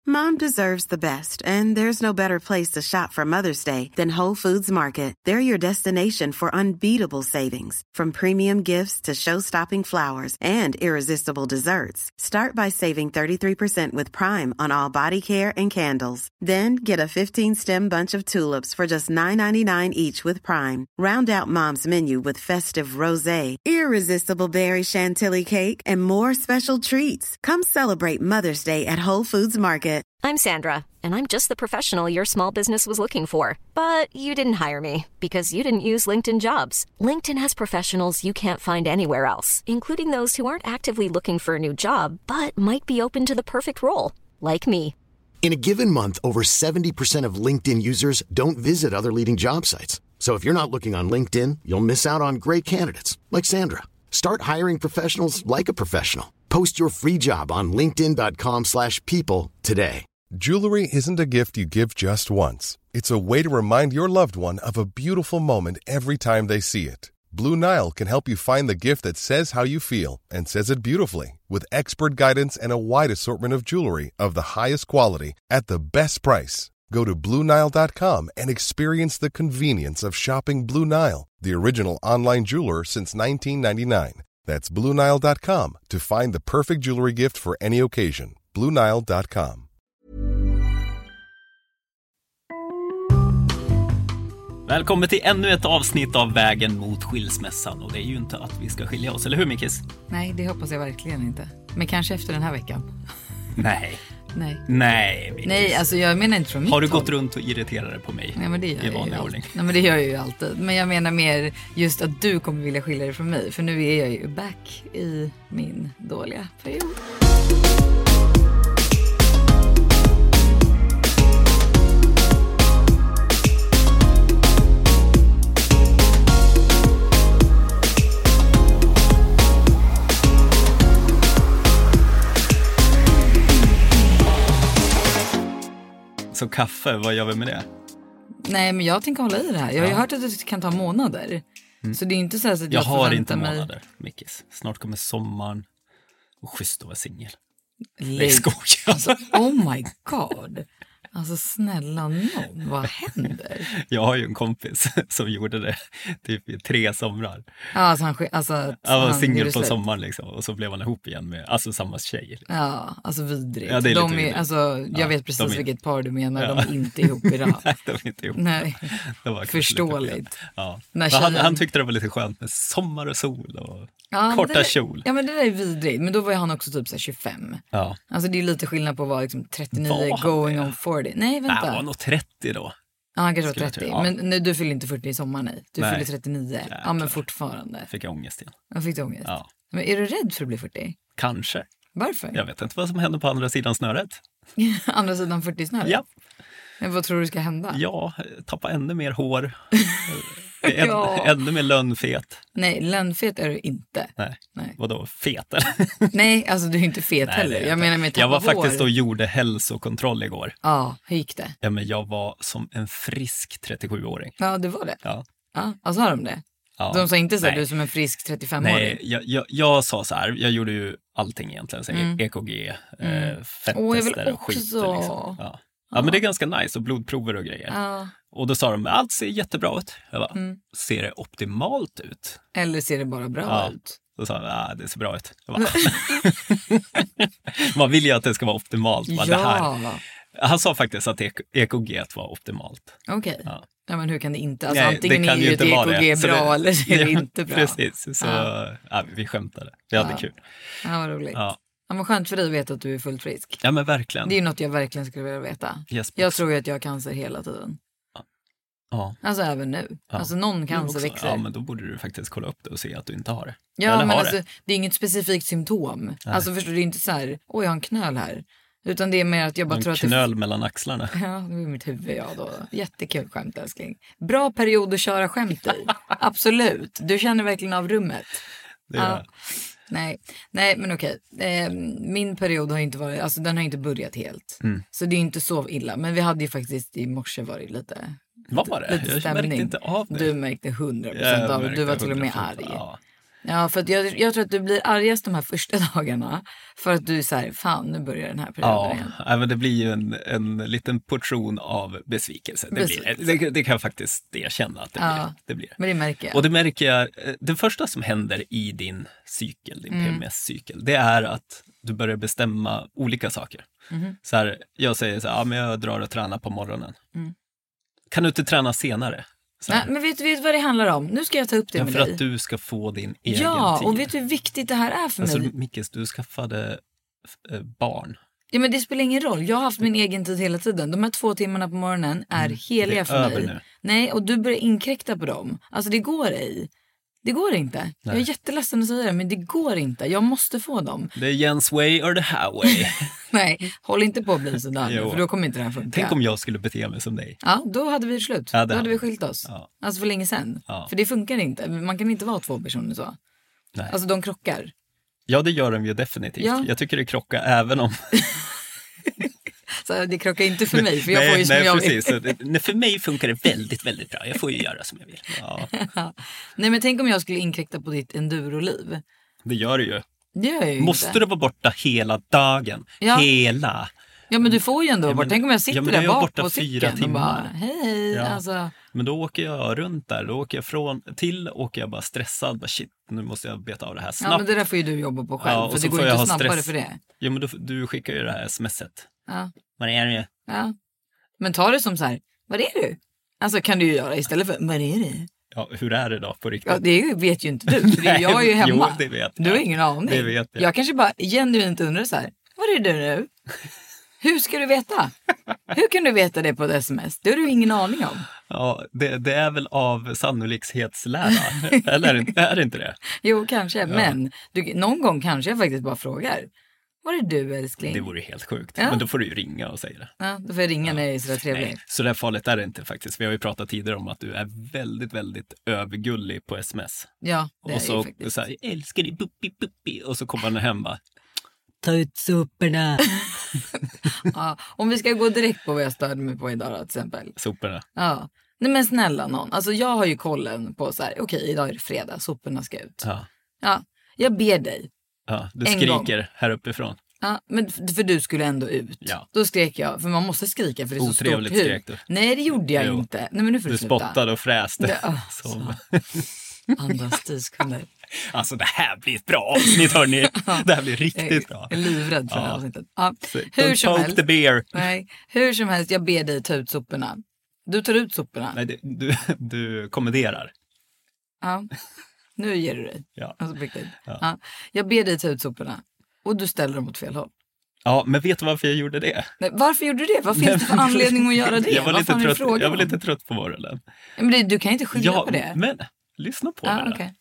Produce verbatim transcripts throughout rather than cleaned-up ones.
Mom deserves the best, and there's no better place to shop for Mother's Day than Whole Foods Market. They're your destination for unbeatable savings, from premium gifts to show-stopping flowers and irresistible desserts. Start by saving thirty-three percent with Prime on all body care and candles. Then get a fifteen-stem bunch of tulips for just nine ninety-nine each with Prime. Round out Mom's menu with festive rosé, irresistible berry chantilly cake, and more special treats. Come celebrate Mother's Day at Whole Foods Market. I'm Sandra, and I'm just the professional your small business was looking for. But you didn't hire me because you didn't use LinkedIn Jobs. LinkedIn has professionals you can't find anywhere else, including those who aren't actively looking for a new job, but might be open to the perfect role, like me. In a given month, over seventy percent of LinkedIn users don't visit other leading job sites. So if you're not looking on LinkedIn, you'll miss out on great candidates, like Sandra. Start hiring professionals like a professional. Post your free job on linkedin dot com slash people today. Jewelry isn't a gift you give just once. It's a way to remind your loved one of a beautiful moment every time they see it. Blue Nile can help you find the gift that says how you feel and says it beautifully, with expert guidance and a wide assortment of jewelry of the highest quality at the best price. Go to blue nile dot com and experience the convenience of shopping Blue Nile, the original online jeweler since nineteen ninety-nine. That's blue nile dot com to find the perfect jewelry gift for any occasion. blue nile dot com. Välkommen till ännu ett avsnitt av Vägen mot skilsmässan. Och det är ju inte att vi ska skilja oss, eller hur Mikis? Nej, det hoppas jag verkligen inte. Men kanske efter den här veckan. Nej. Nej. Nej, Mikis. Nej, alltså jag menar inte från mitt Har du håll. gått runt och irriterat dig på mig? Nej, men det gör i vanlig jag ju ordning? Nej, men det gör jag ju alltid. Men jag menar mer just att du kommer vilja skilja dig från mig. För nu är jag ju back i min dåliga period. Så kaffe, vad gör vi med det? Nej, men jag tänker hålla i det här. Jag har ju hört att det kan ta månader. Mm. Så det är inte så här så att jag, jag har inte mig... månader, Mickis. Snart kommer sommaren. Och schysst att vara singel. Lägg skog. Alltså, oh my god. Alltså snälla någon, vad händer? Jag har ju en kompis som gjorde det typ i tre somrar. Ja, alltså han, alltså, han var han singel på sommaren liksom. Och så blev han ihop igen med alltså samma tjej. Liksom. Ja, alltså vidrigt. Ja, det är de lite är, alltså, jag ja, vet precis är... vilket par du menar. Ja. De är inte ihop idag. Nej, de är inte ihop. Nej, det var förståeligt. Ja. Tjejen... han, han tyckte det var lite skönt med sommar och sol och ja, korta där, kjol. Ja, men det där är vidrigt. Men då var ju han också typ så här tjugofem. Ja. Alltså det är lite skillnad på att vara liksom trettionio, var going on fyrtio. Nej, vänta. Nej, han var nog trettio då. Ja, han kanske var trettio. Ja. Men nej, du fyller inte fyrtio i sommar, nej. Du nej. fyller trettionio. Jäklar. Ja, men fortfarande. Fick jag ångest igen. Jag fick du ångest? Ja. Men är du rädd för att bli fyrtio? Kanske. Varför? Jag vet inte vad som händer på andra sidan snöret. Andra sidan fyrtio-snöret? Ja. Men vad tror du ska hända? Ja, tappa ännu mer hår. Än, ja. Ännu mer lönnfet. Nej, lönnfet är du inte. Nej, Nej. Vadå, fet eller? Nej, alltså du är inte fet Nej, heller. Jag menar med tappa Jag var hår. faktiskt och gjorde hälsokontroll igår. Ja, hur gick det? Ja, men jag var som en frisk trettiosjuåring. Ja, det var det. Ja. Ja, alltså har de det? Ja. De sa inte så att du är som en frisk trettiofemåring. Nej, jag, jag, jag sa så här, jag gjorde ju allting egentligen. Så mm. E K G, mm. eh, fetttester och skit. Liksom. Ja. Ja, ja, men det är ganska nice och blodprover och grejer. Ja. Och då sa de, allt ser jättebra ut. Jag bara, mm. ser det optimalt ut? Eller ser det bara bra ja. ut? Då sa de, ah, det ser bra ut. Jag bara, man vill ju att det ska vara optimalt. Ja. Det här. Han sa faktiskt att E K G var optimalt. Okej. Okay. Ja. Ja, men hur kan det inte? Alltså, Nej, antingen det är ju ett E K G bra det, eller så är det inte bra. Precis, så ja. Ja, vi skämtade. Vi hade ja. kul. Ja, vad roligt. Ja. Ja, men skönt för dig att veta att du är fullt frisk. Ja, men verkligen. Det är ju något jag verkligen skulle vilja veta. Yes, jag tror ju att jag har cancer hela tiden. Ja. Alltså även nu. Ja. Alltså någon cancer växer. Ja, men då borde du faktiskt kolla upp det och se att du inte har det. Ja, eller men har alltså det. det är inget specifikt symptom. Nej. Alltså förstår du, inte så här, oj jag har en knöl här. Utan det är mer att jag bara en tror att knöl det... mellan axlarna. Ja, det är mitt huvud, ja då. Jättekul skämt, älskling. Bra period att köra skämt i. Absolut. Du känner verkligen av rummet. Det är ja. Nej, nej, men okej. Eh, min period har inte varit, alltså den har inte börjat helt. Mm. Så det är inte så illa. Men vi hade ju faktiskt i morse varit lite... Vad var det? Lite jag stämning. märkte inte av det. Du märkte hundra procent av det. Du var till och med arg. Ja. Ja, för att jag, jag tror att du blir argast de här första dagarna för att du är så här, fan nu börjar den här perioden ja, igen. Ja, men det blir ju en, en liten portion av besvikelse. Det, besvikelse. Blir, det, det kan jag faktiskt erkänna att det, ja, blir, det blir. Men det märker jag. Och det märker jag, det första som händer i din cykel, din mm. P M S-cykel, det är att du börjar bestämma olika saker. Mm. Så här, jag säger så här, ja, men jag drar och tränar på morgonen. Mm. Kan du inte träna senare? Nej, men vet du vad det handlar om? Nu ska jag ta upp det ja, med dig. dig. För att du ska få din egen ja, tid. Ja, och vet du hur viktigt det här är för alltså, mig? Alltså, Mickes, du skaffade äh, barn. Ja, men det spelar ingen roll. Jag har haft min egen tid hela tiden. De här två timmarna på morgonen är mm, heliga för mig. Nu. Nej, och du börjar inkräkta på dem. Alltså, det går ej. Det går inte. Nej. Jag är jätteledsen att säga det, men det går inte. Jag måste få dem. Det är Jens way or the highway. Nej, håll inte på att bli sådär nu, för då kommer inte det här funka. Tänk om jag skulle bete mig som dig. Ja, då hade vi slut. Ja, då hade vi skilt oss. Ja. Alltså för länge sedan. Ja. För det funkar inte. Man kan inte vara två personer så. Nej. Alltså de krockar. Ja, det gör de ju definitivt. Ja. Jag tycker det krockar även om... Så det krockar inte för mig, för jag nej, får ju som nej, jag precis. vill. Nej, för mig funkar det väldigt, väldigt bra. Jag får ju göra som jag vill. Ja. Nej, men tänk om jag skulle inkräkta på ditt enduroliv. Det gör det ju. Det gör jag ju Måste inte. du vara borta hela dagen? Ja. Hela. Ja, men du får ju ändå vara ja, borta. Tänk om jag sitter ja, där bak borta på fyra cykeln timmar. och bara, hej, hej. Ja. Alltså. Men då åker jag runt där. Då åker jag från till, åker jag bara stressad. Bara, shit, nu måste jag beta av det här snabbt. Ja, men det där får ju du jobba på själv. Ja, för det går inte snabbare stress. För det. Ja, men du, du skickar ju det här smset. Ja. Var är du? Ja. Men ta det som så här, vad är du? Alltså kan du ju göra istället för, vad är det? Ja, hur är det då på riktigt? Ja, det vet ju inte du. För jag är ju hemma. Jo, det vet jag. Du har ingen aning. Det vet jag. Jag kanske bara genuint undrar så här, vad är det nu? Hur ska du veta? Hur kan du veta det på ett sms? Det har du ingen aning om. Ja, det, det är väl av sannolikhetslära. Eller är det inte det? Jo, kanske. Ja. Men du, någon gång kanske jag faktiskt bara frågar. Var är du, älskling? Det vore helt sjukt. Ja. Men då får du ju ringa och säga det. Ja, då får jag ringa ja. när jag är sådär trevlig. Nej, så där farligt är det inte faktiskt. Vi har ju pratat tidigare om att du är väldigt, väldigt övergullig på sms. Ja, det och är så, ju faktiskt. Så här, jag älskar dig, buppi, buppi. Och så kommer han hem bara, ta ut soporna. Ja, om vi ska gå direkt på vad jag störde mig på idag då, till exempel. Soporna. Ja. Nej, men snälla någon. Alltså jag har ju kollen på så här, okej, okay, idag är det fredag, soporna ska ut. Ja. Ja, jag ber dig. Ja, du skriker gång. Här uppifrån. Ja, men för du skulle ändå ut. Ja. Då skrek jag, för man måste skrika för det är så otrevligt stort skrek du. Nej, det gjorde jag jo. inte. Nej, men nu får du, du sluta. spottade och fräste. Det, oh, som... Andas tidskunder. Alltså det här blir ett bra avsnitt, hörni. Det här blir riktigt bra. Jag är livrädd för ja. det här avsnittet. Ja. Så, hur som helst. The bear. Nej, hur som helst, jag ber dig ta ut soporna. Du tar ut soporna. Nej, det, du, du kommenderar. Ja, nu ger du dig. Ja. Alltså, ja. Ja. Jag ber dig ta ut soporna. Och du ställer dem åt fel håll. Ja, men vet du varför jag gjorde det? Nej, varför gjorde du det? Vad finns det för anledning att göra det? Jag var, lite trött, jag var lite trött på morgonen. Ja, men det, du kan inte skylla ja, på det. Men lyssna på ja, det. Okay.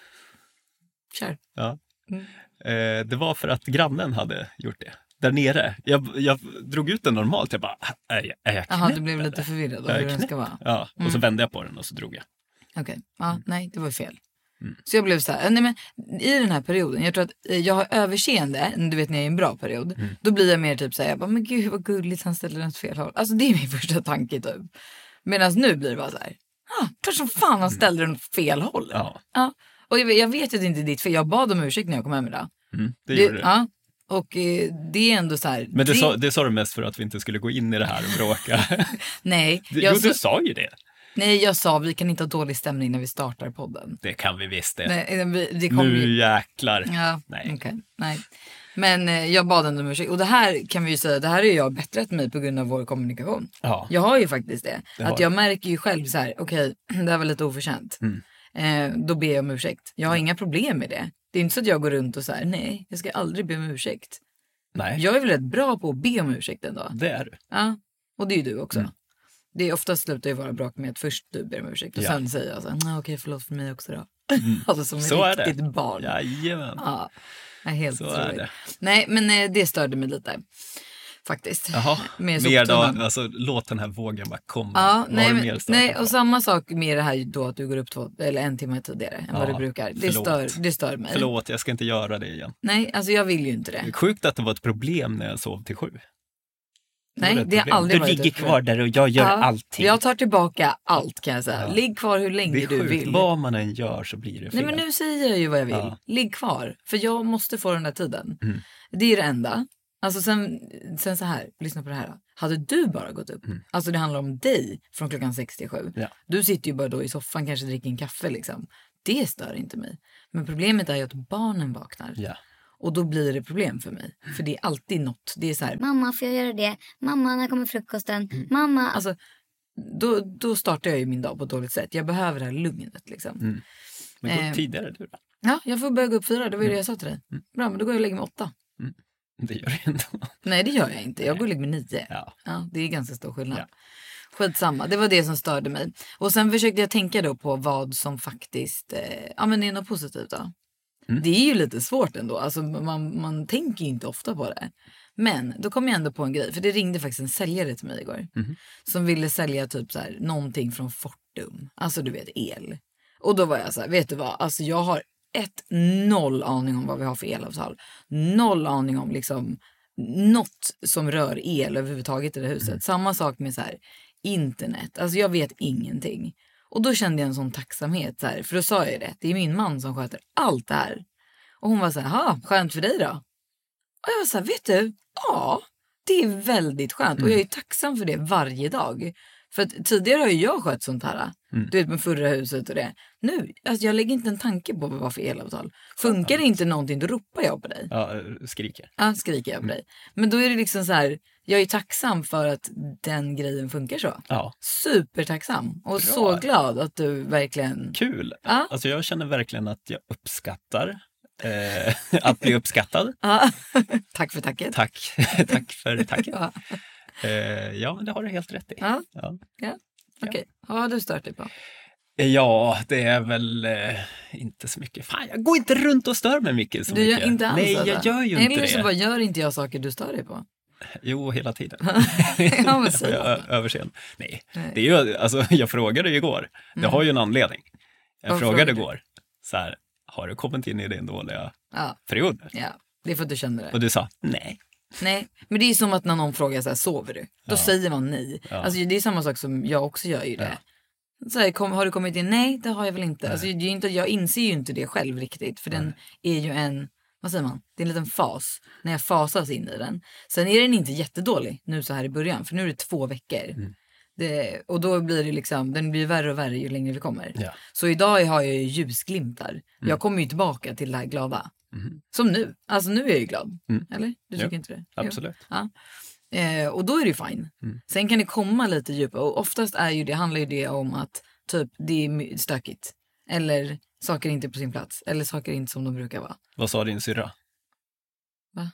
Kör. Ja. Mm. Eh, det var för att grannen hade gjort det. Där nere. Jag, jag drog ut den normalt. Jag bara, är jag, är jag Jaha, du blev lite förvirrad av hur den ska vara. Ja, och mm. så vände jag på den och så drog jag. Okej, okay. ja, mm. nej, det var fel. Mm. Så jag blev så här, nej men i den här perioden, jag tror att jag har överseende, du vet när jag är i en bra period, mm. då blir jag mer typ så här, jag bara, men gud vad gulligt han ställer den åt fel håll. Alltså det är min första tanke typ. Medan nu blir det bara så här, ah, klart som fan han ställde den åt fel håll. Ja. Ja. Och jag, jag vet ju att det inte är ditt fel, jag bad om ursäkt när jag kom hem idag. Mm, det gjorde det. Ja. Och eh, det är ändå så här. Men det, det... Sa, det sa du mest för att vi inte skulle gå in i det här och bråka. Nej. Jo, så... du sa ju det. Nej, jag sa vi kan inte ha dålig stämning när vi startar podden. Det kan vi visst det. Nej, vi, det kom nu ju... jäklar. Ja, nej. Okay. Nej. Men eh, jag bad ändå om ursäkt. Och det här kan vi ju säga, det här är jag bättrat mig på grund av vår kommunikation. Ja. Jag har ju faktiskt det. det att jag märker ju själv så här, okej, okay, det här var lite oförtjänt. Mm. Eh, då ber jag om ursäkt. Jag har mm. inga problem med det. Det är inte så att jag går runt och så här, nej, jag ska aldrig be om ursäkt. Nej. Jag är väl rätt bra på att be om ursäkt ändå. Det är du. Ja, och det är ju du också. Mm. Det är oftast slutar ju vara bråk med att först du ber om ursäkt och ja. sen säger jag så här, okej okay, förlåt för mig också då. Mm. Alltså som så ett riktigt barn. Jajamän. Ja, helt så är det. Nej, men eh, det störde mig lite. Faktiskt. Jaha, mer då, alltså låt den här vågen bara komma. Ja, nej, men, nej, och samma sak med det här då att du går upp två, eller en timme tidigare än ja, vad du brukar. Det stör, det stör mig. Förlåt, jag ska inte göra det igen. Nej, alltså jag vill ju inte det. Det är sjukt att det var ett problem när jag sov till sju. Nej, det har aldrig du varit Du ligger kvar där och jag gör ja, allting. Jag tar tillbaka allt kan jag säga. Ja. Ligg kvar hur länge du vill. Vad man än gör så blir det fel. Nej, men nu säger jag ju vad jag vill. Ja. Ligg kvar, för jag måste få den där tiden. Mm. Det är det enda. Alltså sen, sen så här, lyssna på det här. Hade du bara gått upp, mm. alltså det handlar om dig från klockan sex till sju. Ja. Du sitter ju bara då i soffan, kanske dricker en kaffe liksom. Det stör inte mig. Men problemet är ju att barnen vaknar. Ja. Och då blir det problem för mig. För det är alltid något. Det är så här, mamma, får jag göra det? Mamma, när kommer frukosten? Mm. Mamma. Alltså, då, då startar jag ju min dag på ett dåligt sätt. Jag behöver det här lugnet liksom. Mm. Men gå eh, tidigare du då? Ja, jag får börja gå upp fyra. Det var ju mm. det jag sa till dig. Mm. Bra, men då går jag och lägger mig åtta. Mm. Det gör jag inte. Nej, det gör jag inte. Jag går och lägger mig nio. Ja. Ja, det är ganska stor skillnad. Ja. Skitsamma, det var det som störde mig. Och sen försökte jag tänka då på vad som faktiskt eh, ja, men är något positivt då. Mm. Det är ju lite svårt ändå. Alltså, man, man tänker ju inte ofta på det. Men då kom jag ändå på en grej. För det ringde faktiskt en säljare till mig igår. Mm. Som ville sälja typ så här, någonting från Fortum. Alltså du vet, el. Och då var jag så här, vet du vad? Alltså jag har ett noll aning om vad vi har för elavtal. Noll aning om liksom något som rör el överhuvudtaget i det huset. Mm. Samma sak med så här internet. Alltså jag vet ingenting. Och då kände jag en sån tacksamhet så här, för då sa jag det. Det är min man som sköter allt det här. Och hon var så här, ha, skönt för dig då? Och jag var så här, vet du? Ja, det är väldigt skönt. Mm. Och jag är tacksam för det varje dag. För att tidigare har ju jag skött sånt här. Mm. Du vet med förra huset och det. Nu, alltså jag lägger inte en tanke på vad det var för elavtal. Funkar det inte någonting, då ropar jag på dig. Ja, skriker. Ja, skriker jag på dig. Men då är det liksom så här, jag är tacksam för att den grejen funkar så. Ja. Supertacksam. Och Bra. Så glad att du verkligen... Kul. Ja. Alltså jag känner verkligen att jag uppskattar eh, att bli uppskattad. Ja. Tack för tacket. Tack, Tack för tacket. Ja. Uh, ja, men det har du helt rätt i. Ja, ja. ja. Okej. Okay. Vad har du stört dig på? Ja, det är väl uh, inte så mycket. Fan, jag går inte runt och stör mig mycket så du mycket. Gör inte alls, Nej, jag alltså. gör ju Nej, inte det. Så bara, gör inte jag saker du stör dig på? Jo, hela tiden. Ja, men så. Överseende. Nej, Nej. Det är ju, alltså, jag frågade ju igår. Det mm. har ju en anledning. Jag Vad frågade igår. Så här, har du kommit in i din dåliga ja. period? Ja, det är för att du känner det. Och du sa, nej. Nej, men det är som att när någon frågar så här, sover du? Då ja. säger man nej. Ja. Alltså det är samma sak som jag också gör ju det. Ja. Så här, kom, har du kommit in? Nej, det har jag väl inte. Alltså, det är inte. Jag inser ju inte det själv riktigt. För nej. Den är ju en, vad säger man? Det är en liten fas. När jag fasas in i den. Sen är den inte jättedålig nu så här i början. För nu är det två veckor. Mm. Det, och då blir det liksom, den blir värre och värre ju längre vi kommer. Ja. Så idag har jag ju ljusglimtar. Mm. Jag kommer ju tillbaka till det här glada. Mm. Som nu. Alltså nu är jag ju glad. Mm. Eller? Du tycker ja, inte det? Absolut. Ja. Eh, och då är det ju fine. Mm. Sen kan det komma lite djupare. Och oftast är ju det, handlar ju det om att typ det är stökigt. Eller saker inte på sin plats. Eller saker inte som de brukar vara. Vad sa din syrra? Va?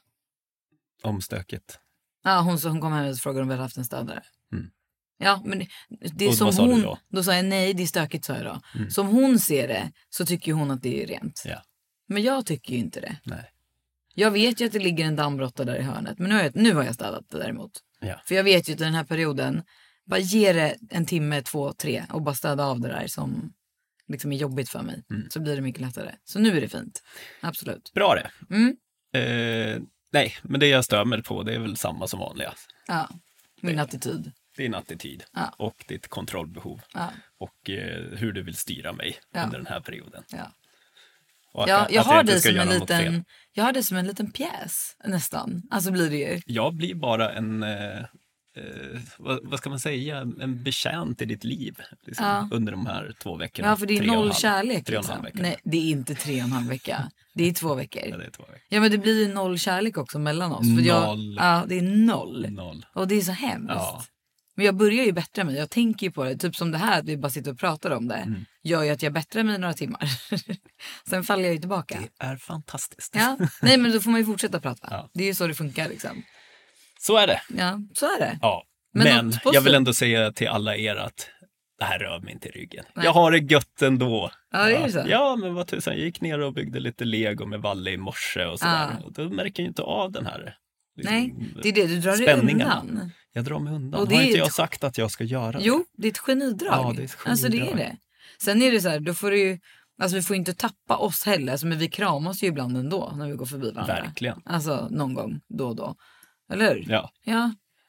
Om stökigt. Ja, hon, hon kom hem och frågade om vi hade haft en städare. Mm. Ja, men det, det är och som vad sa hon... Du då? Då sa jag nej, det är stökigt, sa jag då. Mm. Som hon ser det så tycker hon att det är rent. Ja. Men jag tycker ju inte det. Nej. Jag vet ju att det ligger en dammråtta där i hörnet. Men nu har jag, nu har jag städat det däremot. Ja. För jag vet ju att den här perioden, bara ge det en timme, två, tre och bara städa av det där som liksom är jobbigt för mig. Mm. Så blir det mycket lättare. Så nu är det fint. Absolut. Bra det. Mm. Eh, nej, men det jag stör mig på det är väl samma som vanliga. Ja, min det, attityd. Din attityd ja. Och ditt kontrollbehov. Ja. Och eh, hur du vill styra mig ja. Under den här perioden. Ja. Ja, jag, jag, har det som en liten, jag har det som en liten pjäs nästan. Alltså blir det ju. Jag blir bara en, eh, eh, vad, vad ska man säga, en betjänt i ditt liv. Liksom, ja. Under de här två veckorna. Ja, för det är noll halv, kärlek. Tre och en halv vecka. Nej, det är inte tre och en halv vecka. Det är två veckor. Ja, det är två veckor. Ja, men det blir ju noll kärlek också mellan oss. För noll. Jag, ja, det är noll. noll. Och det är så hemskt. Ja. Men jag börjar ju bättra mig. Jag tänker ju på det. Typ som det här, att vi bara sitter och pratar om det. Mm. Gör ju att jag bättrar mig några timmar. Sen faller jag ju tillbaka. Det är fantastiskt. Ja. Nej, men då får man ju fortsätta prata. Ja. Det är ju så det funkar liksom. Så är det. Ja, så är det. Ja. Men, men jag vill ändå säga till alla er att det här rör mig inte i ryggen. Nej. Jag har det gött ändå. Ja, det är så. Ja, men vad tusan. Jag gick ner och byggde lite Lego med Valle i morse och sådär. Ja. Och då märker jag inte av den här liksom, nej, det är det. Du drar dig undan. Jag drar mig undan. Och det har inte jag ett... sagt att jag ska göra det? Jo, det är ett genidrag. Ja, det är ett genidrag. Alltså det är det. Sen är det så här, då får du ju, alltså vi får inte tappa oss heller. Alltså, men vi kramas ju ibland ändå när vi går förbi varandra. Verkligen. Alltså någon gång då och då. Eller hur? Ja. Ja.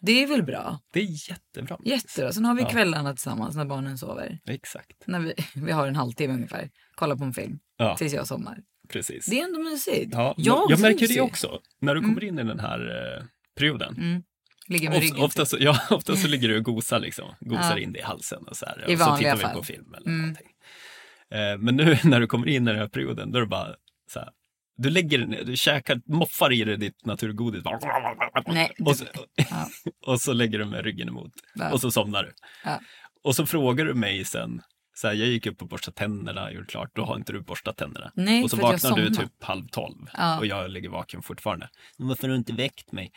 Det är väl bra? Det är jättebra. Jättebra. Sen har vi kvällarna tillsammans när barnen sover. Exakt. När vi, vi har en halvtimme ungefär. Kolla på en film. Ja. Tills jag somnar. Precis. Det är ändå mysigt. Ja, jag, jag märker det också. När du kommer in i den här eh, perioden. Mm. Ligger med ryggen. Ofta, så, ja, ofta så ligger du och gosar liksom. Gosar ja. in det i halsen och så här. I och så tittar fall. vi på film eller mm. någonting. Eh, men nu när du kommer in i den här perioden, då är det bara så här. Du lägger du käkar, moffar i dig ditt naturgodis. Nej. Och så, ja. och så lägger du med ryggen emot. Ja. Och så somnar du. Ja. Och så frågar du mig sen. Så här, jag gick upp och borstade tänderna, gjorde klart. Då har inte du borstat tänderna. Nej, och så vaknar du typ halv tolv. Ja. Och jag ligger vaken fortfarande. Varför har du inte väckt mig?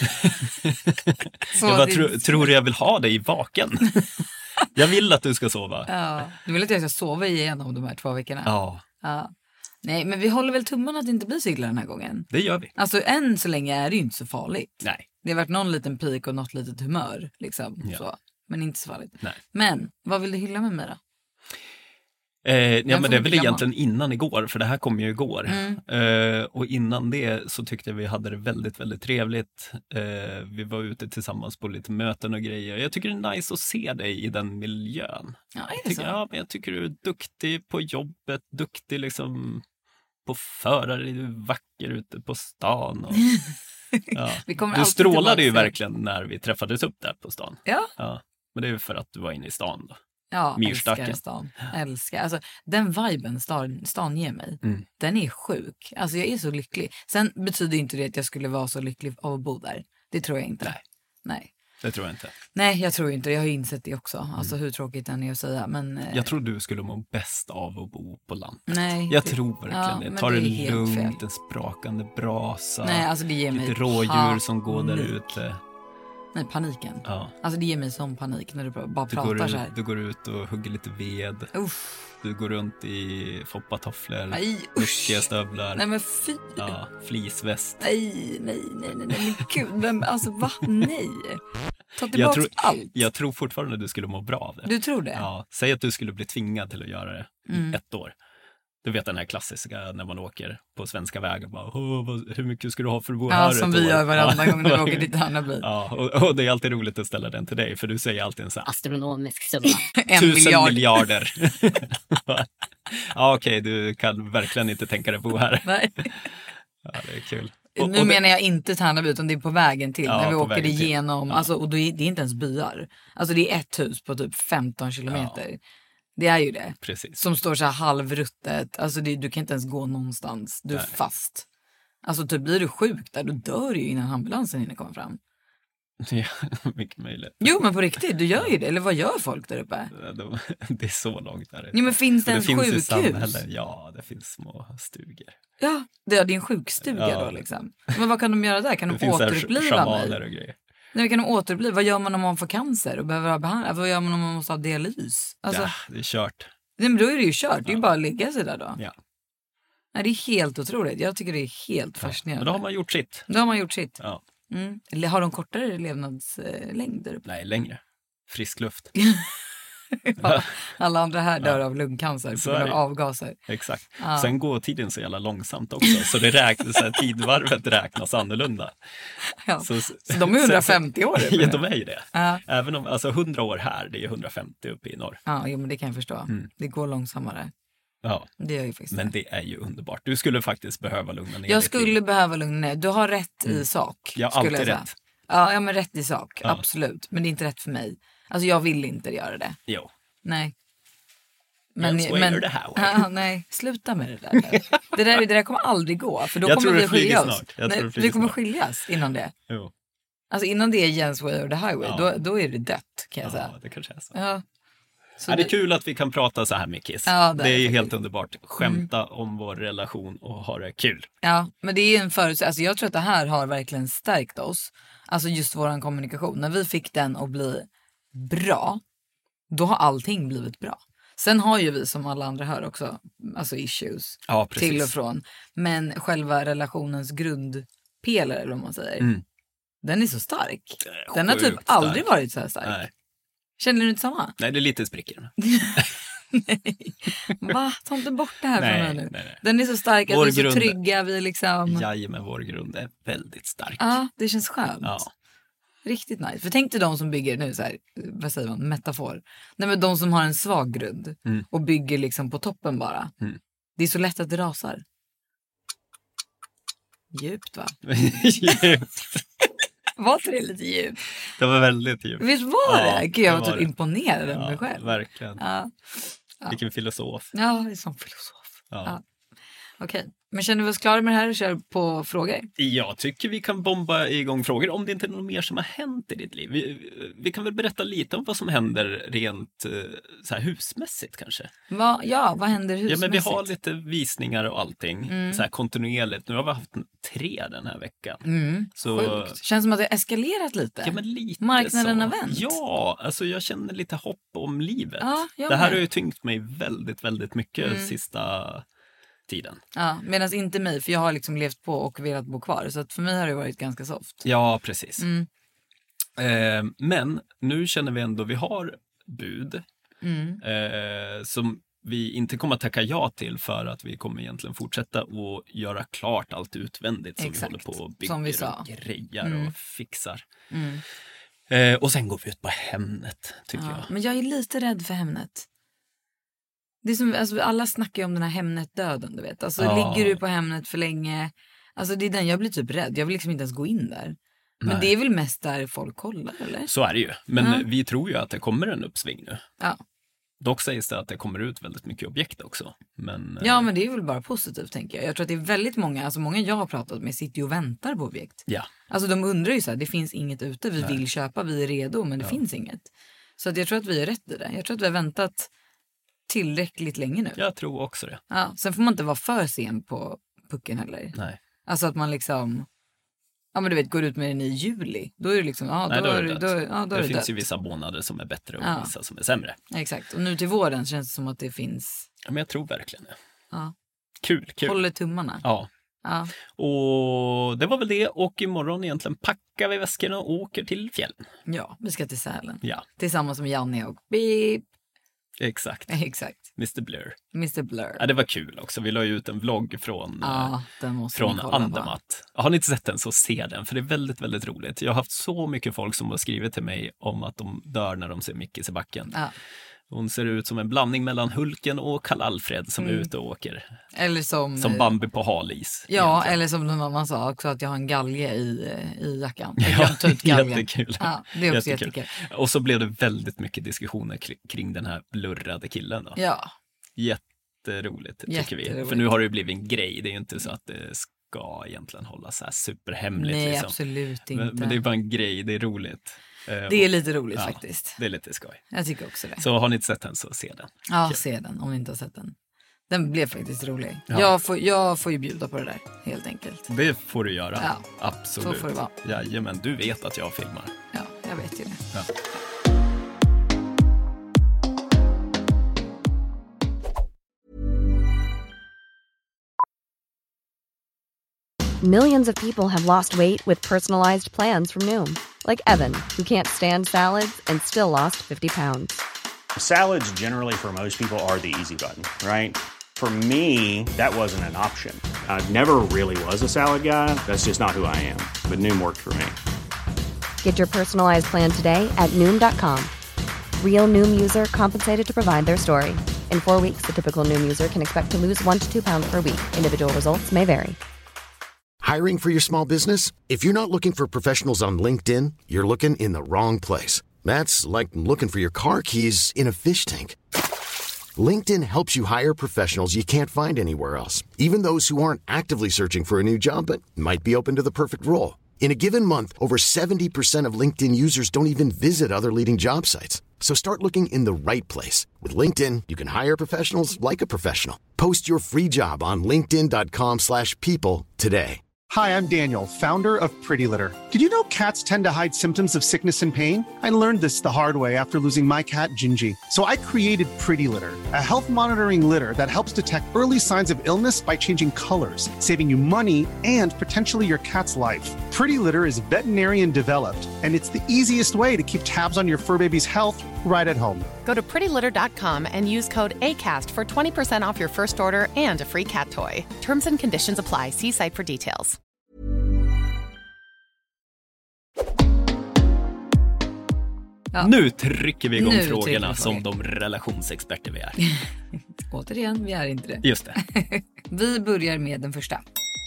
jag bara, tro, tror du jag vill ha dig vaken? Jag vill att du ska sova. Ja. Du vill att jag ska sova igenom de här två veckorna? Ja. Ja. Nej, men vi håller väl tummarna att det inte blir så illa den här gången. Det gör vi. Alltså än så länge är det ju inte så farligt. Nej. Det har varit någon liten pik och något litet humör. Liksom, ja. så. Men inte så farligt. Nej. Men, vad vill du hylla med mig då? Eh, ja, men det är väl egentligen innan igår, för det här kom ju igår. Mm. Eh, och innan det så tyckte jag vi hade det väldigt, väldigt trevligt. Eh, vi var ute tillsammans på lite möten och grejer. Jag tycker det är nice att se dig i den miljön. Ja, är det jag tycker, så? Ja, men jag tycker du är duktig på jobbet, duktig liksom på förare, du är vacker ute på stan. Och, ja. vi du strålade ju verkligen när vi träffades upp där på stan. Ja. ja. Men det är ju för att du var inne i stan då. Ja, älskar stan. Älskar. Alltså, den viben stan, stan ger mig, mm. den är sjuk. Alltså jag är så lycklig. Sen betyder inte det att jag skulle vara så lycklig av att bo där. Det tror jag inte. Nej. Nej. Det tror jag inte. Nej, jag tror inte. Jag har ju insett det också. Alltså mm. hur tråkigt den är att säga. Men, eh... jag tror du skulle må bäst av att bo på landet. Nej. Jag det... tror verkligen ja, det. Ta det, det lugnt, fel. en sprakande brasa. Nej, alltså det ger mig lite rådjur som går där ute. Nej, paniken. Ja. Alltså det ger mig sån panik när du bara du pratar går ut, så här. Du går ut och hugger lite ved. Uff. Du går runt i foppatofflor, muskiga stövlar. Nej men fy. Ja, fleeceväst. Nej, nej, nej, nej, nej, men gud. Men alltså va? Nej. Ta tillbaka jag tror, allt. Jag tror fortfarande att du skulle må bra av det. Du tror det? Ja, säg att du skulle bli tvingad till att göra det mm. i ett år. Du vet den här klassiska när man åker på svenska vägar. Bara, vad, hur mycket ska du ha för att bo ja, här? Som vi år? Gör varenda gång när vi åker dit han blir. Ja, och, och det är alltid roligt att ställa den till dig. För du säger alltid en sån här astronomisk summa. en tusen miljard. miljarder. Ja, okej, okay, du kan verkligen inte tänka dig bo här. Nej. Ja, det är kul. Och, nu och det... menar jag inte Tärnaby utan det är på vägen till. Ja, när vi åker igenom. Ja. Alltså, och det är, det är inte ens byar. Alltså det är ett hus på typ femton kilometer. Ja. Det är ju det. Precis. Som står så här halvruttet. Alltså det, du kan inte ens gå någonstans. Du är Nej. fast. Alltså typ blir du sjuk där, då dör du ju innan ambulansen hinner komma fram. Ja, mycket möjligt. Jo, men på riktigt, du gör ju det. Eller vad gör folk där uppe? Det är så långt där. Jo, men finns det, det en finns sjukhus? Samhällen. Ja, det finns små stugor. Ja, det är din sjukstuga ja. Då liksom. Men vad kan de göra där? Kan det de återuppliva mig? Och grejer. Nej, kan de återuppliva? Vad gör man om man får cancer och behöver ha behandling? Vad gör man om man måste ha dialys? Alltså, ja, det är kört. Nej, men då är det ju kört. Det är ju ja. bara att ligga sig där då. Ja. Nej, det är helt otroligt. Jag tycker det är helt ja. fascinerande. Men då har man gjort sitt. Då har man gjort sitt. Ja. Mm. Eller har de kortare levnadslängd där uppe? Nej, längre. Frisk luft. Ja, alla andra här dör ja. av lungcancer på grund av avgaser. Exakt. Ja. Sen går tiden så jävla långsamt också. Så det räknas, så här, tidvarvet räknas annorlunda. Ja. Så, så de är hundrafemtio år? Ja, de är ju det. Ja. Även om, alltså hundra år här, det är hundrafemtio uppe i norr. Ja, jo, men det kan jag förstå. Mm. Det går långsammare. Ja, det gör ju faktiskt men det är ju underbart. Du skulle faktiskt behöva lugna ner Jag skulle till. behöva lugna ner. Du har rätt mm. i sak. Jag har alltid rätt. Ja, ja, men rätt i sak. Ja. Absolut. Men det är inte rätt för mig. Alltså jag vill inte göra det. Jo. Nej. Men, men det här ja, nej, sluta med det där. det där. Det där kommer aldrig gå. För då jag kommer vi skilja oss. Nej, vi kommer snart. skiljas innan det. Jo. Alltså innan det är Jens way or the highway. Ja. Då, då är det dött, kan jag ja, säga. Ja, det kanske är så. Ja. Så ja, det är kul att vi kan prata så här med Kiss. Ja, det, det är ju är helt underbart. Skämta mm. om vår relation och ha det kul. Ja, men det är ju en förutsättning. Alltså jag tror att det här har verkligen stärkt oss. Alltså just våran kommunikation. När vi fick den att bli bra, då har allting blivit bra. Sen har ju vi som alla andra hör också alltså issues ja, till och från. Men själva relationens grundpelare, eller vad man säger, mm. den är så stark. Den har typ stark. aldrig varit så här stark. Nej. Känner du inte samma? Nej, det är lite sprickor. Nej. Va? Ta inte bort det här nej, från mig nu. Nej, nej. Den är så stark vår att vi är grund, så trygga. Vi liksom... Jajamän, vår grund är väldigt stark. Ja, det känns skönt. Ja. Det Riktigt nice. För tänk dig de som bygger nu så här, vad säger man, metafor. Nej, men de som har en svag grund mm. och bygger liksom på toppen bara. Mm. Det är så lätt att det rasar. Djupt va? Djupt. Var det lite djupt? Det var väldigt djupt. Visst var det? Ja, Gud, jag var, var typ imponerad av mig själv. Verkligen. Ja. Ja. Vilken filosof. Ja, det är som filosof. Ja. Ja. Okej, men känner vi oss klara med det här och kör på frågor? Jag tycker vi kan bomba igång frågor om det inte är något mer som har hänt i ditt liv. Vi, vi kan väl berätta lite om vad som händer rent så här husmässigt kanske. Va, ja, vad händer husmässigt? Ja, men vi har lite visningar och allting mm. så här kontinuerligt. Nu har vi haft tre den här veckan. Mm. Så, sjukt. Känns som att det har eskalerat lite. Ja, men lite marknaden så. har vänt. Ja, alltså jag känner lite hopp om livet. Ja, det här har ju tyngt mig väldigt, väldigt mycket mm. sista tiden. Ja, medan inte mig, för jag har liksom levt på och velat bo kvar. Så att för mig har det varit ganska soft. Ja, precis. Mm. Eh, men nu känner vi ändå vi har bud mm. eh, som vi inte kommer att tacka ja till för att vi kommer egentligen fortsätta att göra klart allt utvändigt som Exakt. vi håller på och bygger som vi sa. och grejar mm. och fixar. Mm. Eh, och sen går vi ut på Hemnet, tycker ja, jag. Men jag är lite rädd för Hemnet. Det är som, alltså, alla snackar ju om den här Hemnet-döden, du vet. Alltså, ja. Ligger du på Hemnet för länge... Alltså, det är den jag blir typ rädd. Jag vill liksom inte ens gå in där. Men Nej. Det är väl mest där folk kollar, eller? Så är det ju. Men ja. vi tror ju att det kommer en uppsving nu. Ja. Dock sägs det att det kommer ut väldigt mycket objekt också. Men, ja, men det är väl bara positivt, tänker jag. Jag tror att det är väldigt många, alltså många jag har pratat med sitter ju och väntar på objekt. Ja. Alltså de undrar ju så här, det finns inget ute, vi Nej. vill köpa, vi är redo, men det ja. finns inget. Så att jag tror att vi är rätt i det. Jag tror att vi har väntat tillräckligt länge nu. Jag tror också det. Ja, sen får man inte vara för sen på pucken heller. Nej. Alltså att man liksom, ja men du vet, går ut med den i juli. Då är det liksom, ja då, Nej, då är det dött. Då, ja, då det är finns dött. ju vissa månader som är bättre och ja. vissa som är sämre. Exakt, och nu till våren känns det som att det finns. Ja, men jag tror verkligen det. Ja. Kul, kul. Håller tummarna. Ja. Ja. Och det var väl det, och imorgon egentligen packar vi väskorna och åker till fjällen. Ja, vi ska till Sälen. Ja. Tillsammans med Janne och Beep. Exakt. Exakt. mister Blur. mister Blur. Ja, det var kul också. Vi la ju ut en vlogg från, ja, den från Andermatt. Har ni inte sett den så se den, för det är väldigt, väldigt roligt. Jag har haft så mycket folk som har skrivit till mig om att de dör när de ser Mickis i backen. Ja. Hon ser ut som en blandning mellan Hulken och Karl-Alfred som mm. är ute och åker. Eller som... Som Bambi på halis. Ja, egentligen. Eller som någon annan sa också, att jag har en galge i, i jackan. Jag kan ta ut galgen. Jättekul. Ja, det är också jättekul. jättekul. Och så blev det väldigt mycket diskussioner kring den här blurrade killen då. Ja. Jätteroligt, tycker Jätteroligt. vi. För nu har det blivit en grej. Det är ju inte så att det ska egentligen hålla så här superhemligt. Nej, liksom. absolut inte. Men, men det är bara en grej, det är roligt. Det är lite roligt ja, faktiskt. Det är lite skoj. Jag tycker också det. Så har ni inte sett den så se den. Ja, Kul. se den om ni inte har sett den. Den blev faktiskt rolig. Ja. Jag, får, jag får ju bjuda på det där, helt enkelt. Det får du göra, ja, absolut. Så får det vara. Jajamän, du vet att jag filmar. Ja, jag vet ju det. Ja. Millions of people have lost weight with personalized plans from Noom. Like Evan, who can't stand salads and still lost fifty pounds. Salads generally for most people are the easy button, right? For me, that wasn't an option. I never really was a salad guy. That's just not who I am. But Noom worked for me. Get your personalized plan today at Noom dot com. Real Noom user compensated to provide their story. In four weeks, the typical Noom user can expect to lose one to two pounds per week. Individual results may vary. Hiring for your small business? If you're not looking for professionals on LinkedIn, you're looking in the wrong place. That's like looking for your car keys in a fish tank. LinkedIn helps you hire professionals you can't find anywhere else, even those who aren't actively searching for a new job but might be open to the perfect role. In a given month, over seventy percent of LinkedIn users don't even visit other leading job sites. So start looking in the right place. With LinkedIn, you can hire professionals like a professional. Post your free job on linkedin dot com slash people today. Hi, I'm Daniel, founder of Pretty Litter. Did you know cats tend to hide symptoms of sickness and pain? I learned this the hard way after losing my cat, Gingy. So I created Pretty Litter, a health monitoring litter that helps detect early signs of illness by changing colors, saving you money and potentially your cat's life. Pretty Litter is veterinarian developed, and it's the easiest way to keep tabs on your fur baby's health right at home. Go to pretty litter dot com and use code ACAST for twenty percent off your first order and a free cat toy. Terms and conditions apply. See site for details. Ja. Nu trycker vi igång nu frågorna som de relationsexperter vi är. Återigen, vi är inte det. Just det. Vi börjar med den första.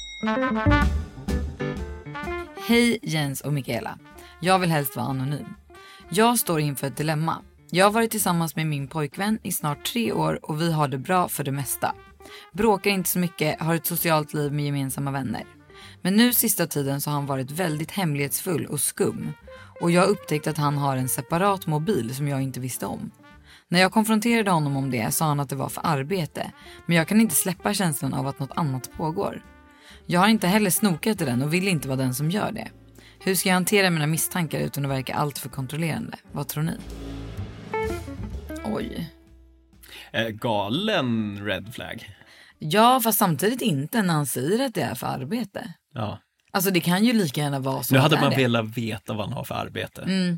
Hej Jens och Mikaela. Jag vill helst vara anonym. Jag står inför ett dilemma. Jag har varit tillsammans med min pojkvän i snart tre år och vi har det bra för det mesta. Bråkar inte så mycket, har ett socialt liv med gemensamma vänner. Men nu sista tiden så har han varit väldigt hemlighetsfull och skum. Och jag har upptäckt att han har en separat mobil som jag inte visste om. När jag konfronterade honom om det sa han att det var för arbete. Men jag kan inte släppa känslan av att något annat pågår. Jag har inte heller snokat i den och vill inte vara den som gör det. Hur ska jag hantera mina misstankar utan att verka allt för kontrollerande? Vad tror ni? Oj. Eh, galen red flag. Ja, fast samtidigt inte när han säger att det är för arbete. Ja. Alltså det kan ju lika gärna vara så. Nu hade man det. Velat veta vad han har för arbete. Mm.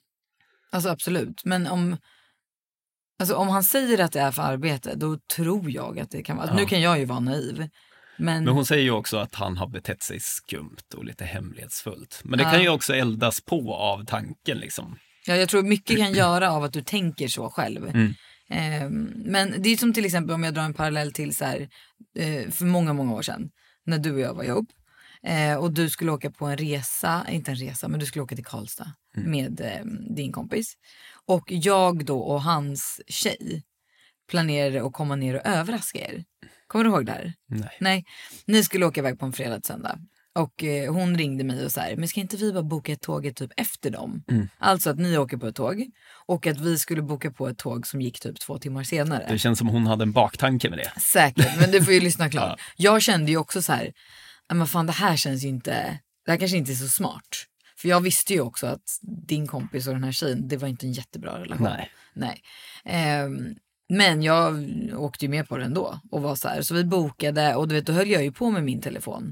Alltså absolut. Men om, alltså, om han säger att det är för arbete, då tror jag att det kan vara. Ja. Nu kan jag ju vara naiv. Men... men hon säger ju också att han har betett sig skumt och lite hemlighetsfullt. Men det ja. kan ju också eldas på av tanken liksom. Ja, jag tror mycket kan göra av att du tänker så själv. Mm. Eh, men det är som till exempel om jag drar en parallell till så här, eh, för många, många år sedan. När du och jag var ihop. Eh, och du skulle åka på en resa, inte en resa, men du skulle åka till Karlstad mm. med eh, din kompis. Och jag då och hans tjej planerade att komma ner och överraska er. Kommer du ihåg det här? Nej. Nej. Ni skulle åka iväg på en fredag söndag. Och eh, hon ringde mig och så här, men ska inte vi bara boka ett tåg typ efter dem? Mm. Alltså att ni åker på ett tåg och att vi skulle boka på ett tåg som gick typ två timmar senare. Det känns som hon hade en baktanke med det. Säkert, men du får ju lyssna klart. Ja. Jag kände ju också så här, men fan det här känns ju inte, det här kanske inte är så smart. För jag visste ju också att din kompis och den här tjejen, det var inte en jättebra relation. Nej. Nej. Ehm, men jag åkte ju med på det ändå och var så här, så vi bokade och du vet, då höll jag ju på med min telefon.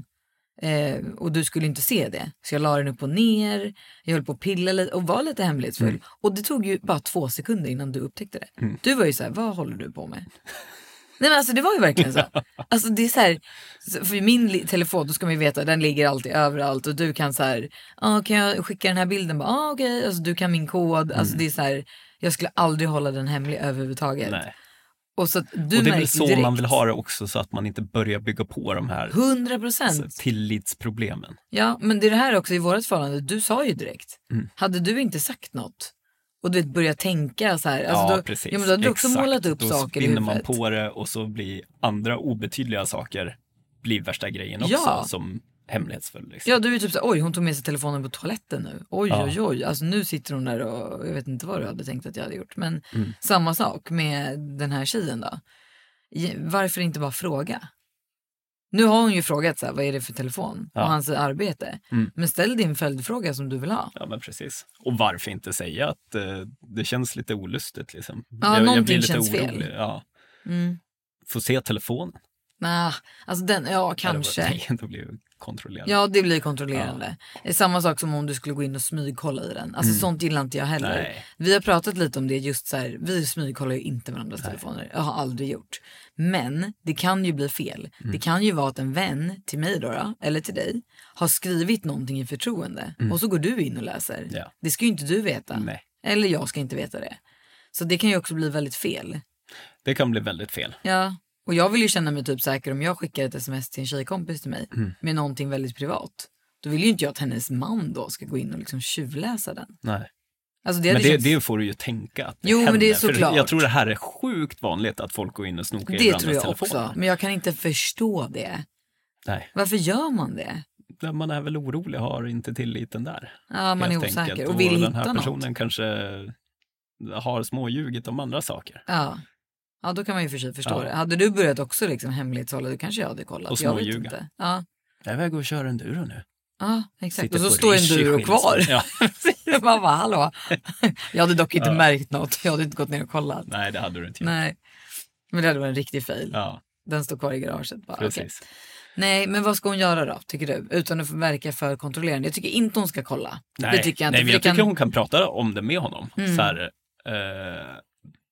Eh, och du skulle inte se det. Så jag la den upp och ner. Jag höll på att pilla lite och var lite hemlighetsfull. Mm. Och det tog ju bara två sekunder innan du upptäckte det. Mm. Du var ju så här, vad håller du på med? Nej men alltså det var ju verkligen så. Alltså det är så här, för min telefon, då ska man ju veta, den ligger alltid överallt. Och du kan så här, ah, kan jag skicka den här bilden? Ah, okej, okay. Alltså du kan min kod. Mm. Alltså det är så här, jag skulle aldrig hålla den hemlig överhuvudtaget. Nej. Och, så du och det är väl så direkt. Man vill ha det också, så att man inte börjar bygga på de här hundra procent tillitsproblemen. Ja, men det är det här också i vårt förhållande. Du sa ju direkt. Mm. Hade du inte sagt något och du vet, börjat tänka så här. Alltså ja, då, precis. Ja, men då hade du också exakt. målat upp då saker i huvudet. Då huvudet. man på det och så blir andra obetydliga saker blir värsta grejen också, ja. Som hemlighetsfull. Liksom. Ja, du är typ så här, oj, hon tog med sig telefonen på toaletten nu. Oj, ja. oj, oj. Alltså nu sitter hon där och jag vet inte vad du hade tänkt att jag hade gjort. Men mm. samma sak med den här tjejen då. Varför inte bara fråga? Nu har hon ju frågat så här, vad är det för telefon? Ja. Och hans arbete. Mm. Men ställ din följdfråga som du vill ha. Ja, men precis. Och varför inte säga att uh, det känns lite olustigt liksom. Ja, jag, någonting jag blir lite känns orolig. fel. Ja. Mm. Få se telefonen. Nej, alltså den, ja kanske. Nej, det blir kontrollerande. Ja, det blir kontrollerande. Ja. Samma sak som om du skulle gå in och smygkolla i den. Alltså mm. sånt gillar inte jag heller. Nej. Vi har pratat lite om det just så här, vi smygkollar ju inte varandras Nej. telefoner. Jag har aldrig gjort. Men det kan ju bli fel. Mm. Det kan ju vara att en vän till mig då, då eller till dig har skrivit någonting i förtroende. Mm. Och så går du in och läser. Ja. Det ska ju inte du veta. Nej. Eller jag ska inte veta det. Så det kan ju också bli väldigt fel. Det kan bli väldigt fel. Ja. Och jag vill ju känna mig typ säker om jag skickar ett sms till en tjejkompis till mig mm. med någonting väldigt privat. Då vill ju inte jag att hennes man då ska gå in och liksom tjuvläsa den. Nej. Alltså det men det, känns... det får du ju tänka att det Jo, händer. men det är såklart. För jag tror det här är sjukt vanligt att folk går in och snokar det i varandras telefoner. Det tror jag också, men jag kan inte förstå det. Nej. Varför gör man det? Man är väl orolig, har inte tilliten där. Ja, man är osäker och vill hitta något. Den här personen något. kanske har småljugit om andra saker. Ja. Ja, då kan man ju för sig förstå ja. det. Hade du börjat också liksom hemlighetshålla, då kanske jag hade kollat. Och jag vet inte. Ja. Jag är väg och kör enduro nu. Ja, exakt. Sitter och så står enduro kvar. Ja. Man bara, hallå. Jag hade dock inte ja. märkt något. Jag hade inte gått ner och kollat. Nej, det hade du inte gjort. Nej. Men det hade varit en riktig fail. Ja. Den står kvar i garaget. Bara. Precis. Okay. Nej, men vad ska hon göra då, tycker du? Utan att verka för kontrollerande. Jag tycker inte hon ska kolla. Nej, det tycker jag inte. Nej, men jag kan... tycker hon kan prata om det med honom. Mm. Så här, eh,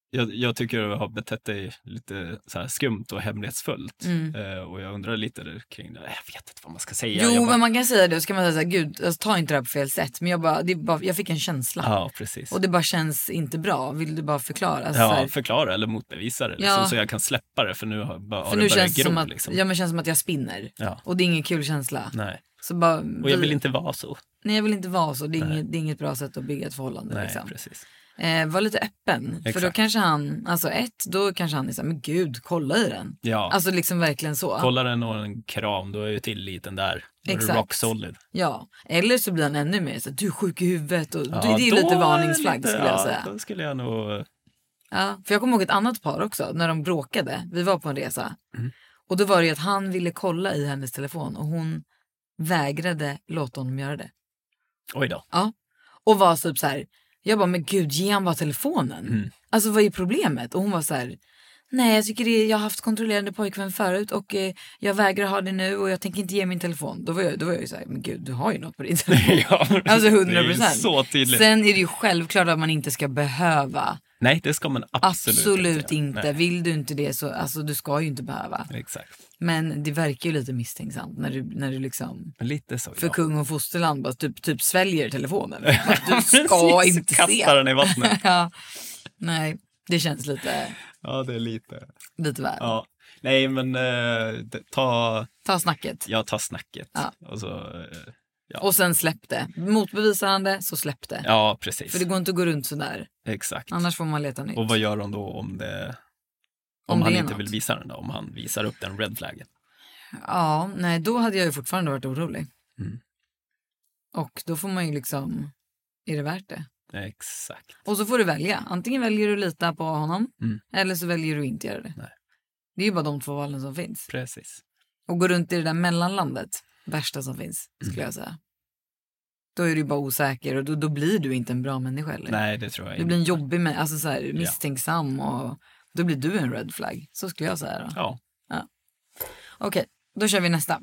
Jag, jag tycker du har betett dig lite så här skumt och hemlighetsfullt. Mm. Uh, och jag undrar lite kring det. Jag vet inte vad man ska säga. Jo, bara... men man kan säga det. Och så kan man säga så här, gud, alltså, ta inte det här på fel sätt. Men jag, bara, det bara, jag fick en känsla. Ja, precis. Och det bara känns inte bra. Vill du bara förklara? Alltså, ja, här... förklara eller motbevisa det. Liksom, ja. Så jag kan släppa det. För nu har, bara, för har nu det känns gro, som att, liksom. ja, men känns som att jag spinner. Ja. Och det är ingen kul känsla. Nej. Så bara, och jag vill inte vara så. Nej, jag vill inte vara så. Det är, inget, det är inget bra sätt att bygga ett förhållande. Nej, liksom. precis. Eh, var lite öppen. Exakt. För då kanske han, alltså ett, då kanske han är såhär, men gud, kolla i den. Ja. Alltså liksom verkligen så. Kolla den och en kram, då är ju tilliten där. Då är det rock solid. Ja, eller så blir han ännu mer så du är sjuk i huvudet. Och, ja, det är ju lite varningsflagg lite, skulle jag säga. Ja, då skulle jag nog... Ja, för jag kommer ihåg ett annat par också, när de bråkade. Vi var på en resa. Mm. Och då var det ju att han ville kolla i hennes telefon och hon vägrade låta honom göra det. Oj då. Ja, och var typ så här. Jag bara, men gud, ge han bara telefonen. Mm. Alltså, vad är problemet? Och hon var så här, nej, jag tycker det är, jag har haft kontrollerande pojkvän förut och eh, jag vägrar ha det nu och jag tänker inte ge min telefon. Då var jag, då var jag ju så här, men gud, du har ju något på din telefon. Ja, alltså hundra procent. Det är så tydligt. Sen är det ju självklart att man inte ska behöva. Nej, det ska man absolut, absolut inte. inte. Vill du inte det så, alltså du ska ju inte behöva. Exakt. Men det verkar ju lite misstänksamt när du, när du liksom lite så, för ja. kung och fosterland bara typ, typ sväljer telefonen. Du ska inte se. Kastar den i vattnet. Ja. Nej, det känns lite... Ja, det är lite... Lite väl. Ja. Nej, men eh, ta... Ta snacket. Ja, ta snacket. Ja. Och, så, eh, ja. och sen släpp det. Motbevisar han det, så släpp det. Ja, precis. För det går inte att gå runt sådär. Exakt. Annars får man leta nytt. Och vad gör han då om det... Om, om han inte något. vill visa den då? Om han visar upp den red flaggen? Ja, nej, då hade jag ju fortfarande varit orolig. Mm. Och då får man ju liksom... Är det värt det? Exakt. Och så får du välja. Antingen väljer du lita på honom. Mm. Eller så väljer du inte göra det. Nej. Det är ju bara de två valen som finns. Precis. Och gå runt i det där mellanlandet. Värsta som finns, skulle mm. jag säga. Då är du bara osäker. Och då, då blir du inte en bra människa. Eller? Nej, det tror jag inte. Du blir en jobbig, med, alltså så här, misstänksam. Och då blir du en red flag. Så skulle jag säga då. Ja. ja. Okej, okay, då kör vi nästa.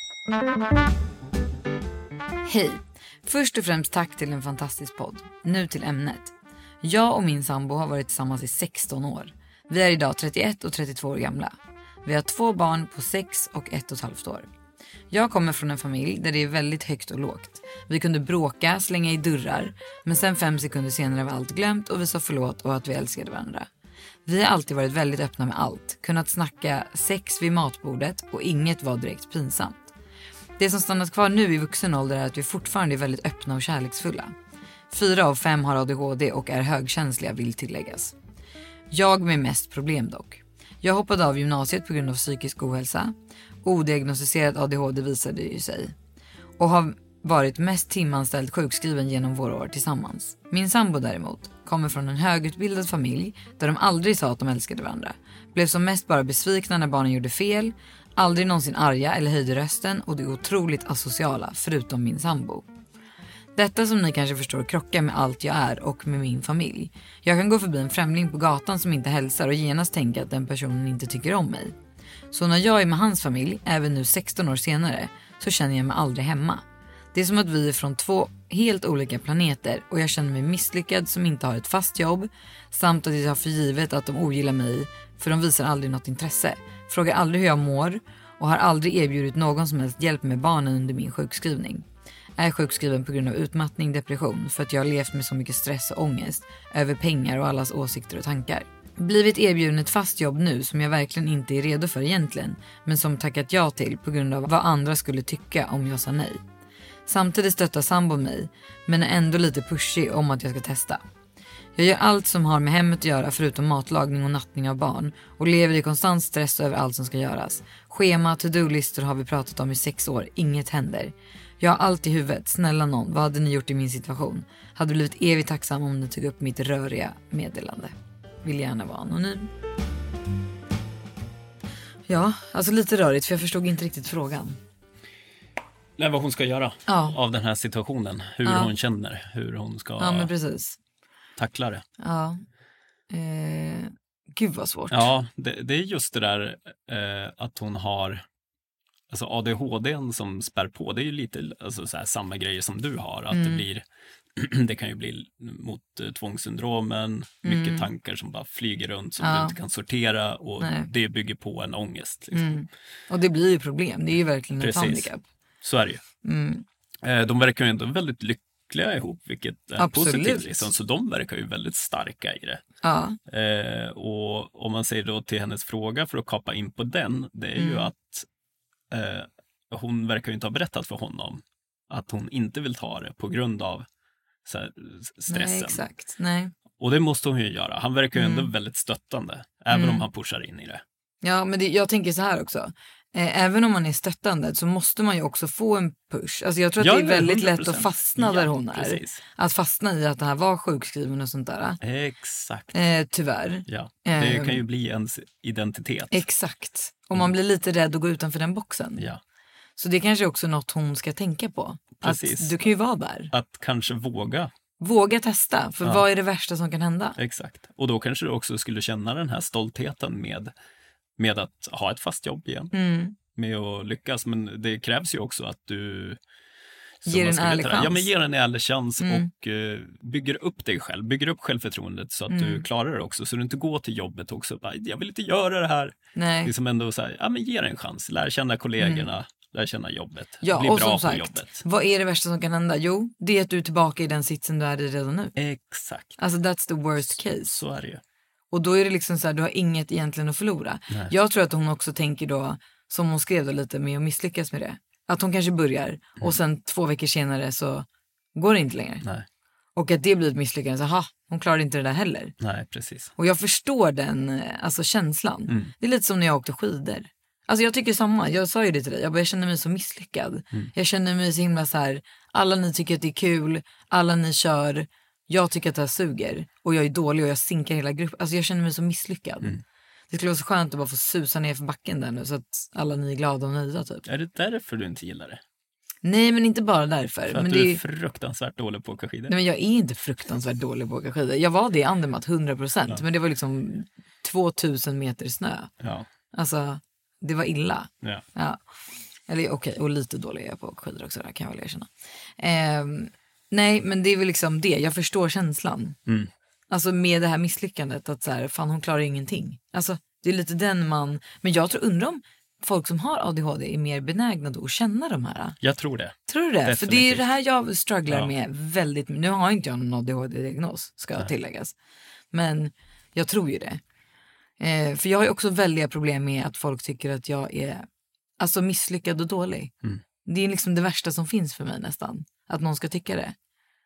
Hej. Först och främst tack till en fantastisk podd. Nu till ämnet. Jag och min sambo har varit tillsammans i sexton år. Vi är idag trettioett och trettiotvå år gamla. Vi har två barn på sex och ett och ett halvt år. Jag kommer från en familj där det är väldigt högt och lågt. Vi kunde bråka, slänga i dörrar. Men sen fem sekunder senare var allt glömt och vi sa förlåt och att vi älskade varandra. Vi har alltid varit väldigt öppna med allt. Kunnat snacka sex vid matbordet och inget var direkt pinsamt. Det som stannat kvar nu i vuxen ålder är att vi fortfarande är väldigt öppna och kärleksfulla. Fyra av fem har A D H D och är högkänsliga, vill tilläggas. Jag med mest problem dock. Jag hoppade av gymnasiet på grund av psykisk ohälsa. Odiagnostiserad A D H D visade ju sig. Och har varit mest timanställd sjukskriven genom våra år tillsammans. Min sambo däremot kommer från en högutbildad familj där de aldrig sa att de älskade varandra. Blev som mest bara besvikna när barnen gjorde fel. Aldrig någonsin arga eller höjde rösten och det är otroligt asociala förutom min sambo. Detta som ni kanske förstår krockar med allt jag är och med min familj. Jag kan gå förbi en främling på gatan som inte hälsar och genast tänka att den personen inte tycker om mig. Så när jag är med hans familj, även nu sexton år senare, så känner jag mig aldrig hemma. Det är som att vi är från två helt olika planeter och jag känner mig misslyckad som inte har ett fast jobb samt att jag har för givet att de ogillar mig för de visar aldrig något intresse. Frågar aldrig hur jag mår och har aldrig erbjudit någon som helst hjälp med barnen under min sjukskrivning. Är sjukskriven på grund av utmattning, depression för att jag har levt med så mycket stress och ångest över pengar och allas åsikter och tankar. Blivit erbjuden ett fast jobb nu som jag verkligen inte är redo för egentligen men som tackat ja till på grund av vad andra skulle tycka om jag sa nej. Samtidigt stöttar sambo mig men är ändå lite pushig om att jag ska testa. Jag gör allt som har med hemmet att göra förutom matlagning och nattning av barn och lever i konstant stress över allt som ska göras. Schema, to-do-listor har vi pratat om i sex år, inget händer. Jag har allt i huvudet, snälla någon, vad hade ni gjort i min situation? Hade blivit evigt tacksam om ni tog upp mitt röriga meddelande. Vill gärna vara anonym. Ja, alltså lite rörigt för jag förstod inte riktigt frågan. Nej, vad hon ska göra ja. av den här situationen. Hur ja. hon känner, hur hon ska ja, men precis. tackla det. Ja, eh, gud vad svårt. Ja, det, det är just det där eh, att hon har alltså A D H D som spär på. Det är ju lite alltså, så här, samma grejer som du har. Att mm. det blir det kan ju bli mot uh, tvångssyndromen, mm. mycket tankar som bara flyger runt som ja. du inte kan sortera och Nej. det bygger på en ångest. Liksom. Mm. Och det blir ju problem, det är ju verkligen Precis. ett handikapp. Så är det ju. Mm. Uh, de verkar ju ändå väldigt lyckliga ihop, vilket är Absolut. positivt. Liksom. Så de verkar ju väldigt starka i det. Ja. Uh, och om man säger då till hennes fråga för att kapa in på den, det är mm. ju att uh, hon verkar ju inte ha berättat för honom att hon inte vill ta det på grund av så här, stressen. Nej, exakt. Nej. Och det måste hon ju göra. Han verkar ju mm. ändå väldigt stöttande, även mm. om han pushar in i det. Ja, men det, jag tänker så här också. Eh, även om man är stöttande så måste man ju också få en push. Alltså jag tror att ja, det är väldigt hundra procent lätt att fastna där ja, hon är. Precis. Att fastna i att det här var sjukskriven och sånt där. Exakt. Eh, tyvärr. Ja, det eh, kan ju bli ens identitet. Exakt. Och man blir lite rädd att gå utanför den boxen. Ja. Så det är kanske också något hon ska tänka på. Precis. Att du kan ju vara där. Att kanske våga. Våga testa, för ja. vad är det värsta som kan hända? Exakt. Och då kanske du också skulle känna den här stoltheten med, med att ha ett fast jobb igen. Mm. Med att lyckas. Men det krävs ju också att du ger en ärlig chans. Ja, men ger en ärlig chans mm. och uh, bygger upp dig själv. Bygger upp självförtroendet så att mm. du klarar det också. Så du inte går till jobbet också. Bara, jag vill inte göra det här. Nej. Liksom ändå så här, ja men ge en chans. Lär känna kollegorna. Mm. Lär känna jobbet. Ja, bli och bra som sagt, på jobbet. Vad är det värsta som kan hända? Jo, det är att du är tillbaka i den sitsen du är i redan nu. Exakt. Alltså that's the worst case. Så är det ju. Och då är det liksom så här, du har inget egentligen att förlora. Nej. Jag tror att hon också tänker då, som hon skrev då lite med att misslyckas med det. Att hon kanske börjar mm. och sen två veckor senare så går det inte längre. Nej. Och att det blir ett misslyckande. Så, aha, hon klarar inte det där heller. Nej, precis. Och jag förstår den alltså känslan. Mm. Det är lite som när jag åkte skidor. Alltså jag tycker samma, jag sa ju det till dig. Jag, bara, jag känner mig så misslyckad. Mm. Jag känner mig så himla så här. Alla ni tycker att det är kul. Alla ni kör. Jag tycker att det här suger. Och jag är dålig och jag sinkar hela gruppen. Alltså jag känner mig så misslyckad. Mm. Det skulle vara så skönt att bara få susa ner för backen där nu. Så att alla ni är glada och nöjda typ. Är det därför du inte gillar det? Nej, men inte bara därför. För att men du det är fruktansvärt dålig på att åka skidor? Nej, men jag är inte fruktansvärt dålig på att åka skidor. Jag var det i Andermatt, hundra procent. Ja. Men det var liksom tvåtusen meter snö. Ja. Alltså, det var illa. Ja. Ja. Eller okej, okay, och lite dålig är jag på skidor också, där kan jag väl erkänna. Eh, nej, men det är väl liksom det. Jag förstår känslan. Mm. Alltså med det här misslyckandet att så här, fan hon klarar ingenting. Alltså, det är lite den man... Men jag tror, undrar om folk som har A D H D är mer benägna då att känna de här. Jag tror det. Tror du det? Definitivt. För det är det här jag strugglar ja. med väldigt. Nu har inte jag någon A D H D-diagnos, ska Nej. tilläggas. Men jag tror ju det. Eh, för jag har ju också väldiga problem med att folk tycker att jag är alltså misslyckad och dålig. Mm. Det är liksom det värsta som finns för mig nästan. Att någon ska tycka det.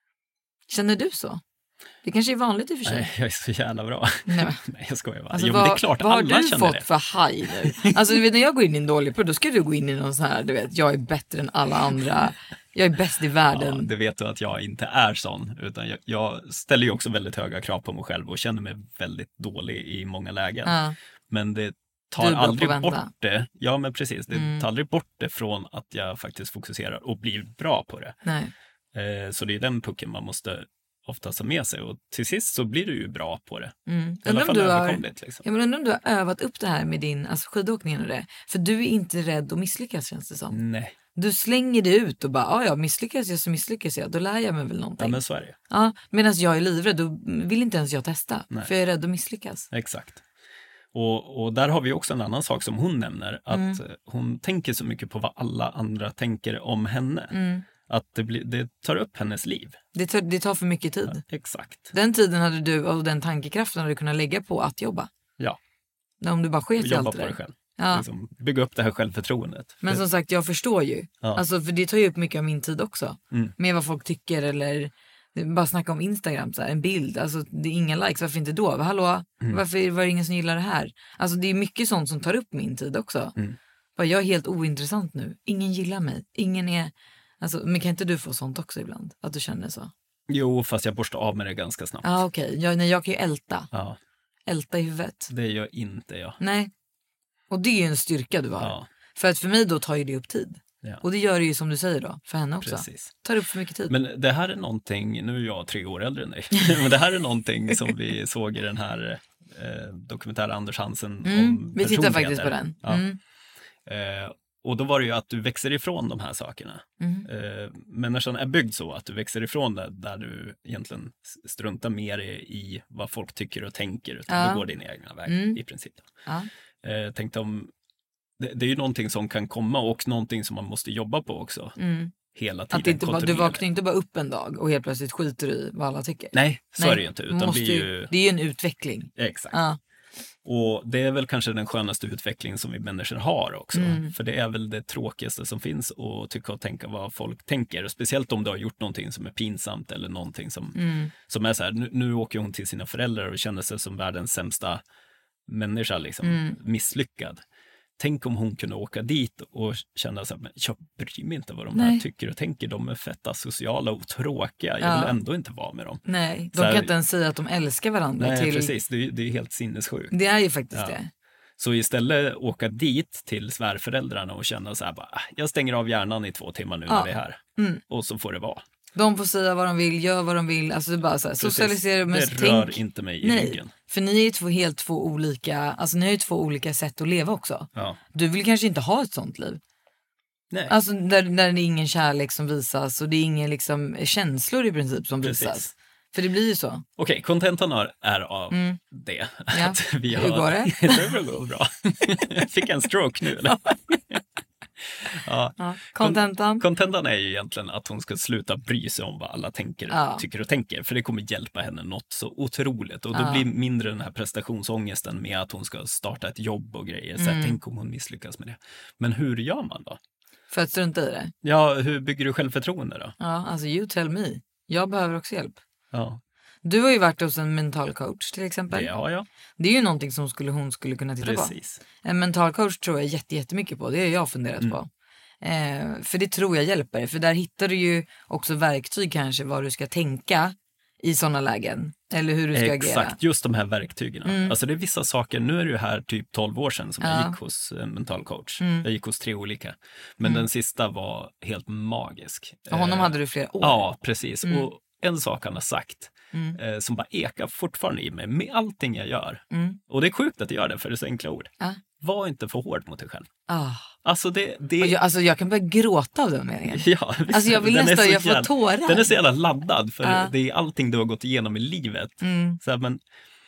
Känner du så? Det kanske är vanligt i och för sig. Nej, jag är så jävla bra. Nej, Nej jag skojar bara. Alltså, jo, vad, det är klart, vad alla har du känner fått det. för haj nu? Alltså du vet, när jag går in i en dålig period, då ska du gå in i någon så här, du vet, jag är bättre än alla andra. Jag är bäst i världen. Ja, det vet du att jag inte är sån. Utan jag, jag ställer ju också väldigt höga krav på mig själv och känner mig väldigt dålig i många lägen. Ja. Men det tar aldrig bort det. Ja, men precis. Det mm. tar aldrig bort det från att jag faktiskt fokuserar och blir bra på det. Nej. Eh, så det är den pucken man måste oftast ha med sig. Och till sist så blir du ju bra på det. Mm. I alla fall du har, överkomligt. Liksom. Ja, men undrar om du har övat upp det här med din alltså, skidåkningen och det. För du är inte rädd att misslyckas, känns det som. Nej. Du slänger det ut och bara, ja, ja misslyckas jag så misslyckas jag. Då lär jag mig väl någonting. Ja, men så är det. Ja, medan jag är livrädd, då vill inte ens jag testa. Nej. För jag är rädd att misslyckas. Exakt. Och, och där har vi också en annan sak som hon nämner. Att mm. hon tänker så mycket på vad alla andra tänker om henne. Mm. Att det, blir, det tar upp hennes liv. Det tar, det tar för mycket tid. Ja, exakt. Den tiden hade du och den tankekraften hade du kunnat lägga på att jobba. Ja. Om du bara sket i allt jobba det på där. det själv. Ja. Liksom, bygga upp det här självförtroendet. Men som sagt, jag förstår ju. Ja. Alltså, för det tar ju upp mycket av min tid också. Mm. Med vad folk tycker eller bara snacka om Instagram, så här, en bild. Alltså, det är inga likes, varför inte då? Hallå, mm. varför var det ingen som gillar det här? Alltså, det är mycket sånt som tar upp min tid också. Mm. Bara, jag är helt ointressant nu. Ingen gillar mig. Ingen är... Alltså, men kan inte du få sånt också ibland? Att du känner så? Jo, fast jag borstar av med det ganska snabbt. Ja, ah, okej. Okay. Jag, jag kan ju älta. Ja. Älta i huvudet. Det gör inte jag. Nej. Och det är ju en styrka du har. Ja. För att för mig då tar ju det upp tid. Ja. Och det gör det ju som du säger då, för henne också. Precis. Tar upp för mycket tid. Men det här är någonting, nu är jag tre år äldre än dig, men det här är någonting som vi såg i den här eh, dokumentären Anders Hansen mm, om vi tittar faktiskt på den. Ja. Mm. Eh, Och då var det ju att du växer ifrån de här sakerna. Mm. Eh, människan är byggd så att du växer ifrån det där du egentligen struntar mer i, i vad folk tycker och tänker. Utan ja. Du går din egna väg mm. i princip. Ja. Eh, tänkte om, det, det är ju någonting som kan komma och någonting som man måste jobba på också. Mm. Hela tiden. Att inte bara, du vaknar inte bara upp en dag och helt plötsligt skiter i vad alla tycker. Nej, så Nej. är det ju inte. Utan det, är ju... det är ju en utveckling. Exakt. Ja. Och det är väl kanske den skönaste utvecklingen som vi människor har också. Mm. För det är väl det tråkigaste som finns att tycka och tänka vad folk tänker. Och speciellt om du har gjort någonting som är pinsamt eller någonting som, mm. som är så här, nu, nu åker hon till sina föräldrar och känner sig som världens sämsta människa, liksom, mm. misslyckad. Tänk om hon kunde åka dit och känna så här, men jag bryr mig inte vad de Nej. här tycker och tänker. De är fetta sociala och tråkiga. Jag vill ja. ändå inte vara med dem. Nej, de här, kan inte ens säga att de älskar varandra. Nej, till... precis. Det är, det är helt sinnessjukt. Det är ju faktiskt ja. det. Så istället åka dit till svärföräldrarna och känna så här, bara, jag stänger av hjärnan i två timmar nu ja. när vi är här. Mm. Och så får det vara. De får säga vad de vill, gör vad de vill. Alltså det är bara så här, socialisera. Men det tänk, rör inte mig i nej, ryggen. För ni är ju två helt två olika, alltså ni har ju två olika sätt att leva också. Ja. Du vill kanske inte ha ett sånt liv. Nej. Alltså där, där det är ingen kärlek som visas och det är ingen liksom känslor i princip som Precis. visas. För det blir ju så. Okej, kontentan är av mm. det. Ja. Att vi har... Hur går det? Det går bra. Jag fick en stroke nu, eller? Ja. Ja. Kontentan. Kontentan är ju egentligen att hon ska sluta bry sig om vad alla tänker, ja. tycker och tänker. För det kommer hjälpa henne något så otroligt. Och då ja. blir mindre den här prestationsångesten med att hon ska starta ett jobb och grejer. Så mm. tänk om hon misslyckas med det. Men hur gör man då? För att strunta i det? Ja, hur bygger du självförtroende då? Ja, alltså you tell me. Jag behöver också hjälp. Ja. Du har ju varit hos en mental coach till exempel. Det har jag. Det är ju någonting som skulle, hon skulle kunna titta Precis. på. En mental coach tror jag jätte, jättemycket på. Det har jag funderat mm. på. Eh, för det tror jag hjälper. För där hittar du ju också verktyg kanske vad du ska tänka i sådana lägen. Eller hur du ska Exakt, agera. Exakt, just de här verktygen. Mm. Alltså det är vissa saker, nu är det ju här typ tolv år sedan som ja. jag gick hos en mental coach. Mm. Jag gick hos tre olika. Men mm. den sista var helt magisk. Och honom eh, hade du flera år. Ja, precis. Mm. Och en sak han har sagt mm. eh, som bara ekar fortfarande i mig med allting jag gör. Mm. Och det är sjukt att jag gör det, för det är så enkla ord. Ja. Var inte för hård mot dig själv. Ah. Alltså, det, det... Jag, alltså jag kan börja gråta av den meningen. Ja, visst, alltså jag vill nästan, jag får tårar. Den är så jävla laddad för ah. det är allting du har gått igenom i livet. Mm. Så här, men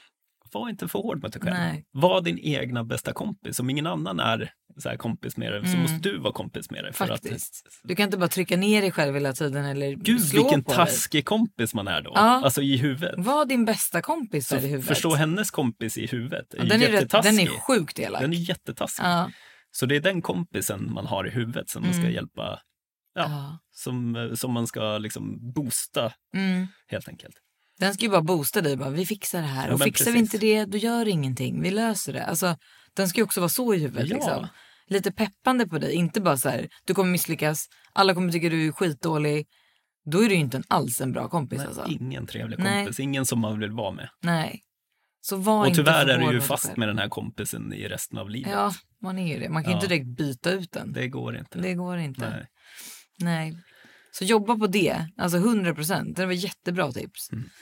var inte för hård mot dig själv. Nej. Var din egna bästa kompis. Om ingen annan är så här kompis med dig mm. så måste du vara kompis med dig. För Faktiskt. Att... Du kan inte bara trycka ner dig själv hela tiden eller Gud, slå vilken på taskig dig. kompis man är då. Ja. Alltså i huvudet. Var din bästa kompis så i huvudet. Förstå hennes kompis i huvudet. Ja, den, är rätt, den är sjukt elak. Den är jättetaskig. Ja. Så det är den kompisen man har i huvudet som mm. man ska hjälpa. Ja, ja. Som, som man ska liksom boosta mm. helt enkelt. Den ska ju bara boosta dig. Bara, vi fixar det här. Ja, och fixar precis. vi inte det, då gör ingenting. Vi löser det. Alltså, den ska ju också vara så i huvudet. Ja. Liksom. Lite peppande på dig. Inte bara så här, du kommer misslyckas. Alla kommer tycka du är skitdålig. Då är du ju inte alls en bra kompis. Nej, alltså. Ingen trevlig kompis. Nej. Ingen som man vill vara med. Nej. Så var och tyvärr inte är du ju fast med den här kompisen i resten av livet. Ja, man är ju det. Man kan ja. inte direkt byta ut den. Det går inte. Det går inte. Nej. Nej. Så jobba på det. Alltså hundra procent. Det var jättebra tips. Mm.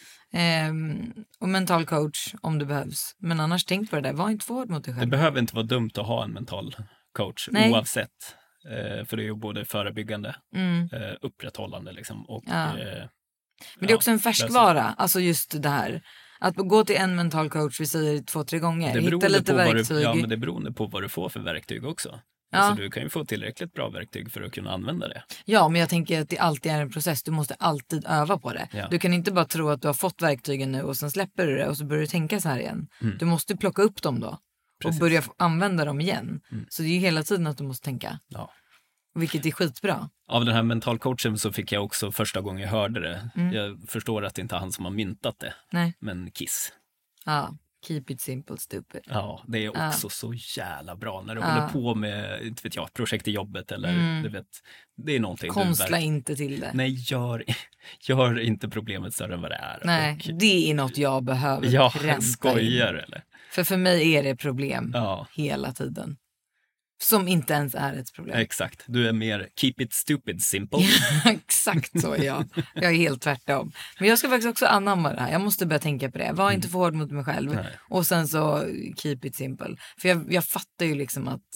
Ehm, och mental coach om det behövs. Men annars tänk på det där. Var inte för hård mot dig själv. Det behöver inte vara dumt att ha en mental coach. Nej. Oavsett. Eh, för det är ju både förebyggande, mm. eh, upprätthållande liksom. Och, ja. eh, Men det är också en färskvara. Alltså just det här. Att gå till en mental coach, vi säger två, tre gånger. Det Hitta lite verktyg. Du, ja, men det beror på vad du får för verktyg också. Ja. Alltså, du kan ju få tillräckligt bra verktyg för att kunna använda det. Ja, men jag tänker att det alltid är en process. Du måste alltid öva på det. Ja. Du kan inte bara tro att du har fått verktygen nu och sen släpper du det och så börjar du tänka så här igen. Mm. Du måste plocka upp dem då. Precis. Och börja använda dem igen. Mm. Så det är ju hela tiden att du måste tänka. Ja. Vilket är skitbra. Av den här mentalcoachen så fick jag också första gången jag hörde det. Mm. Jag förstår att det inte är han som har myntat det. Nej. Men Kiss. Ja, keep it simple stupid. Ja, det är också ja. så jävla bra när du ja. håller på med, inte vet jag, projekt i jobbet eller mm. du vet, det är någonting. Konstla du inte till det. Nej, gör, gör inte problemet större än vad det är. Nej, och, det är något jag behöver ja, pränta skojar in. Eller? För för mig är det problem ja. hela tiden. Som inte ens är ett problem. Exakt, du är mer keep it stupid simple. Exakt så är jag. Jag är helt tvärtom. Men jag ska faktiskt också anamma det här. Jag måste börja tänka på det. Var inte för hård mot mig själv. Nej. Och sen så keep it simple. För jag, jag fattar ju liksom att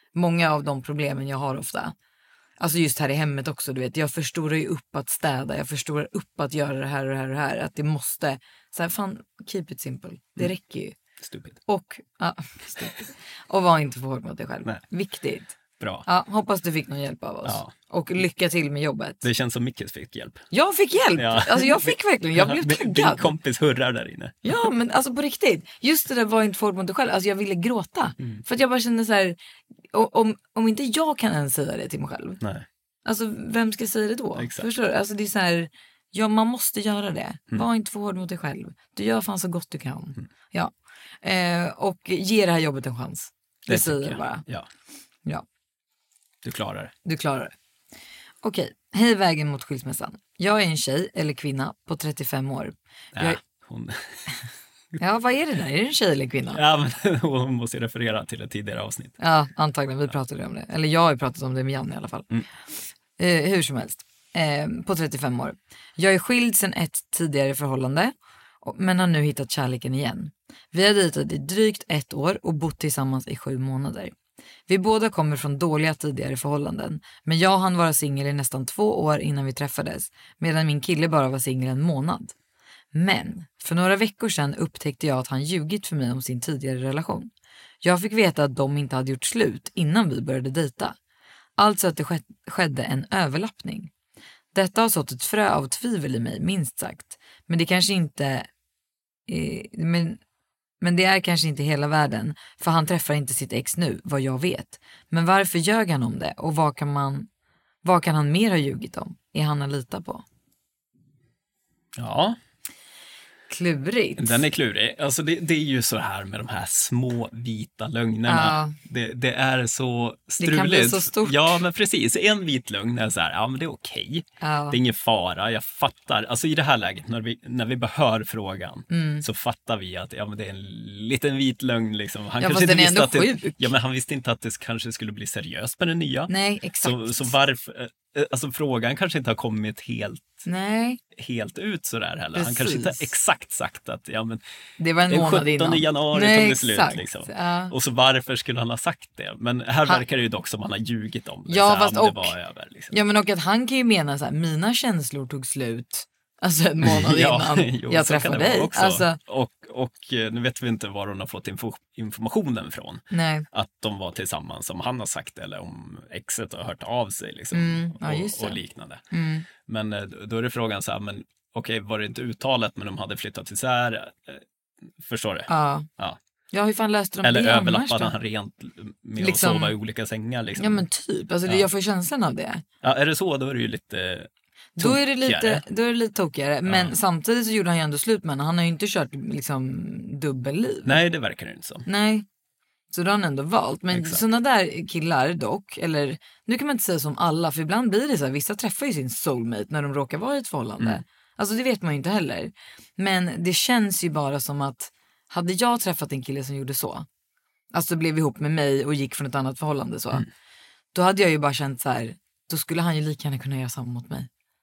många av de problemen jag har ofta. Alltså just här i hemmet också, du vet. Jag förstorar ju upp att städa. Jag förstorar upp att göra det här och det här och det här. Att det måste, så här, fan, keep it simple. Det mm. räcker ju. Stupid. Och, ja, stupid. Och var inte för hård mot dig själv. Nej. Viktigt. Bra. Ja, hoppas du fick någon hjälp av oss. Ja. Och lycka till med jobbet. Det känns som Micke fick hjälp. Jag fick hjälp! Ja. Alltså jag fick verkligen, jag blev taggad. Din kompis hurrar där inne. Ja, men alltså på riktigt. Just det där var inte för hård mot dig själv. Alltså jag ville gråta. Mm. För att jag bara kände så här, om, om inte jag kan ens säga det till mig själv. Nej. Alltså vem ska säga det då? Exakt. Förstår du? Alltså det är så här, ja man måste göra det. Mm. Var inte för hård mot dig själv. Du gör fan så gott du kan. Mm. Ja. Eh, och ge det här jobbet en chans. Det, det säger jag bara. Ja. Ja. Du klarar det. Du klarar det. Okej, hej vägen mot skilsmässan. Jag är en tjej eller kvinna på trettiofem år. Ja, jag... hon... ja, vad är det där? Är det en tjej eller kvinna? Ja, men hon måste referera till ett tidigare avsnitt. Ja, antagligen. Vi pratade om det. Eller jag har ju pratat om det med Janne i alla fall. Mm. Eh, hur som helst. Eh, på trettiofem år. Jag är skild sedan ett tidigare förhållande. Men har nu hittat kärleken igen. Vi har dejtat i drygt ett år och bott tillsammans i sju månader. Vi båda kommer från dåliga tidigare förhållanden. Men jag hann vara singel i nästan två år innan vi träffades. Medan min kille bara var singel en månad. Men för några veckor sedan upptäckte jag att han ljugit för mig om sin tidigare relation. Jag fick veta att de inte hade gjort slut innan vi började dejta. Alltså att det skedde en överlappning. Detta har sått ett frö av tvivel i mig, minst sagt. Men det kanske inte... Eh, men... Men det är kanske inte hela världen, för han träffar inte sitt ex nu, vad jag vet. Men varför ljög han om det och vad kan man, vad kan han mer ha ljugit om? Är han att lita på? Ja. Klurigt. Den är klurig. Alltså det, det är ju så här med de här små vita lögnerna. Ja. Det, det är så struligt. Det kan bli så stort. Ja, men precis. En vit lögn är så här, ja men det är okej. Ja. Det är ingen fara, jag fattar. Alltså i det här läget, när vi, när vi behör frågan, mm. så fattar vi att ja, men det är en liten vit lögn. Liksom. Han ja, kanske inte den är visste ändå att det, ja, men han visste inte att det kanske skulle bli seriöst med den nya. Nej, exakt. Så, så varför... Alltså frågan kanske inte har kommit helt, Nej. helt ut sådär heller. Precis. Han kanske inte har exakt sagt att ja, men det var en månad sjuttonde innan. januari Nej, tog det slut. Liksom. Ja. Och så varför skulle han ha sagt det? Men här han... verkar det ju dock som han har ljugit om det. Ja, så, fast ja, och, det var över, liksom. Ja, men och att han kan ju mena så här, mina känslor tog slut alltså en månad ja, innan jo, jag träffade dig. Alltså... Och, och nu vet vi inte var hon har fått info- informationen från. Nej. Att de var tillsammans som han har sagt eller om exet har hört av sig liksom, mm, ja, och, och liknande. Mm. Men då är det frågan så här, men okej, var det inte uttalet men de hade flyttat isär? Förstår du? Ja. Ja. Ja, hur fan läste de eller det överlappade han rent med liksom... att sova i olika sängar? Liksom. Ja, men typ. Alltså, ja. Jag får känslan av det. Ja, är det så, då är det ju lite... Då är det lite, då är det lite tokigare. Men ja. Samtidigt så gjorde han ju ändå slut med henne. Han har ju inte kört liksom dubbelliv. Nej, det verkar det inte så. Nej. Så då har han ändå valt. Men exakt. Sådana där killar dock, eller nu kan man inte säga som alla, för ibland blir det så här, vissa träffar ju sin soulmate när de råkar vara i ett förhållande. Mm. Alltså det vet man ju inte heller. Men det känns ju bara som att hade jag träffat en kille som gjorde så, alltså blev ihop med mig och gick från ett annat förhållande så, mm. då hade jag ju bara känt så här, då skulle han ju lika gärna kunna göra samma mot mig.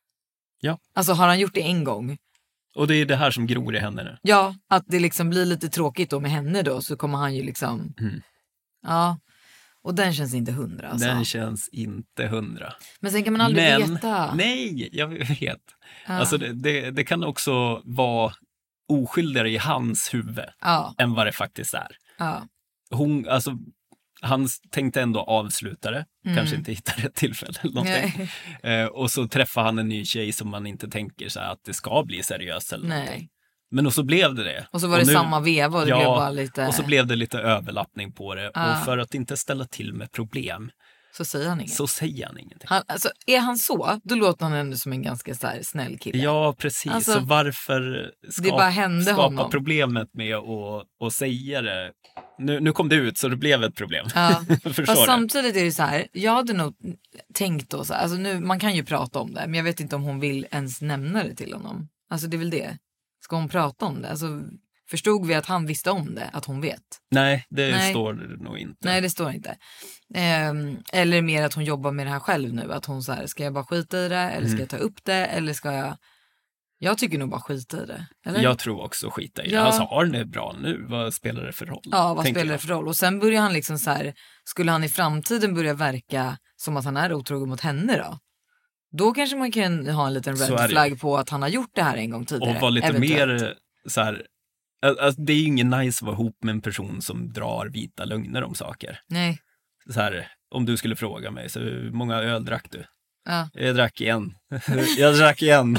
Ja. Alltså har han gjort det en gång. Och det är det här som gror i henne nu. Ja, att det liksom blir lite tråkigt då med henne då, så kommer han ju liksom... Mm. Ja, och den känns inte hundra. Alltså. Den känns inte hundra. Men sen kan man aldrig Men, veta. Nej, jag vet. Ja. Alltså det, det, det kan också vara oskyldigare i hans huvud ja. än vad det faktiskt är. Ja. Hon, alltså... Han tänkte ändå avsluta det. Mm. Kanske inte hitta rätt tillfälle eller någonting. Eh, och så träffar han en ny tjej som man inte tänker så här att det ska bli seriöst eller Nej. någonting. Men och så blev det det. Och så var och det nu, samma veva och det ja, blev bara lite... och så blev det lite överlappning på det. Ah. Och för att inte ställa till med problem så säger han inget. Så säger han ingenting. Han, alltså, är han så, då låter han ändå som en ganska så här, snäll kille. Ja, precis. Alltså, så varför skapa, det bara hände skapa honom. problemet med att och säga det? Nu, nu kom det ut så det blev ett problem. Ja. Fast samtidigt är det så här, jag hade nog tänkt då så här, alltså nu, man kan ju prata om det, men jag vet inte om hon vill ens nämna det till honom. Alltså det är väl det. Ska hon prata om det? Alltså, förstod vi att han visste om det, att hon vet? Nej, det Nej. står det nog inte. Nej, det står inte. Ehm, eller mer att hon jobbar med det här själv nu. Att hon så här, ska jag bara skita i det? Eller ska mm. jag ta upp det? Eller ska jag... Jag tycker nog bara skita i det. Eller? Jag tror också skita i det. Ja. Alltså Arn är bra nu. Vad spelar det för roll? Ja, vad spelar det för roll? Och sen börjar han liksom så här, skulle han i framtiden börja verka som att han är otrogen mot henne då? Då kanske man kan ha en liten red flag på att han har gjort det här en gång tidigare. Och vara lite eventuellt. Mer så här, alltså, det är ju ingen nice att vara ihop med en person som drar vita lögner om saker. Nej. Så här, om du skulle fråga mig, så hur många öl drack du? Ja. Jag drack igen. Jag drack igen.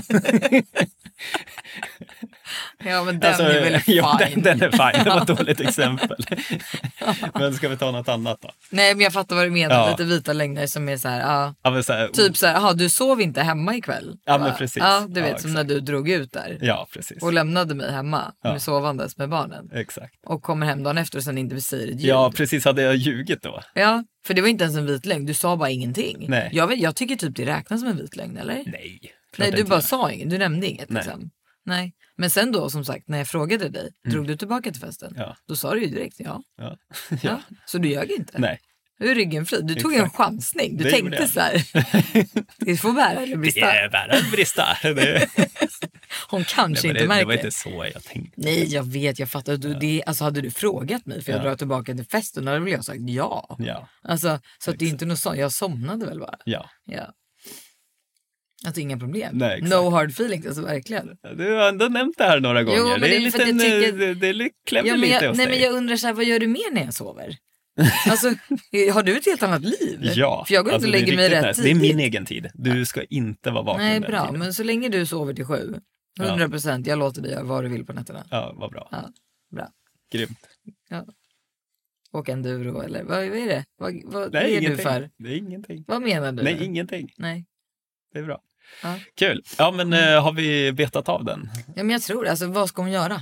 Ja, men den alltså, är väl fine. Ja, den, den är fine. Det var ett dåligt exempel. Men ska vi ta något annat då? Nej, men jag fattar vad du menar. Ja. Lite vita lögner som är så här, ja. Ja, så här, typ så här, aha, du sov inte hemma ikväll. Ja, men precis. Ja, du vet, ja, som när du drog ut där. Ja, precis. Och lämnade mig hemma ja. Med sovandes med barnen. Exakt. Och kommer hem dagen efter och sen inte säger ett ljud. Ja, precis. Hade jag ljugit då? Ja, för det var inte ens en vit lögn. Du sa bara ingenting. Nej. Jag, vet, jag tycker typ det räknas som en vit lögn, eller? Nej. Nej, du bara jag. Sa inget. Du nämnde inget. Nej. Liksom. Nej. Men sen då, som sagt, när jag frågade dig, mm. drog du tillbaka till festen? Ja. Då sa du ju direkt ja. Ja. Ja. Ja. Så du ljög inte? Nej. Du är ryggen fri. Du tog Exakt. En chansning. Du det tänkte så här. Det får bära eller brista. Det är bära eller brista. Det... Hon kanske Nej, inte det, märker. Det var inte så jag tänkte. Nej, jag vet. Jag fattar. Du, ja. det, alltså, hade du frågat mig för jag ja. drar tillbaka till festen, då hade väl jag sagt ja. Ja. Alltså, så att det är inte något sånt. Jag somnade väl bara. Ja. Ja. Alltså inga problem. Nej, no hard feelings, alltså verkligen. Du har ändå nämnt det här några gånger. Jo, det, det är lite tycker... det, det är klämmer ja, lite jag, hos nej, dig. Men jag undrar så här, vad gör du mer när jag sover? Alltså, har du ett helt annat liv? Ja. För jag går alltså, inte och lägger mig rätt nice. Det är min egen tid. Du ska inte vara vaken. Nej, bra. Men så länge du sover till sju. hundra procent. Jag låter dig göra vad du vill på nätterna. Ja, vad bra. Ja, bra. Grymt. Ja. Och enduro eller vad, vad är det? Vad, vad nej, är ingenting. du för? Det är ingenting. Vad menar du? Nej, ingenting. Nej. Det är bra. Ja. Kul. Ja, men äh, har vi betat av den? Ja, men jag tror det. Alltså, vad ska hon göra?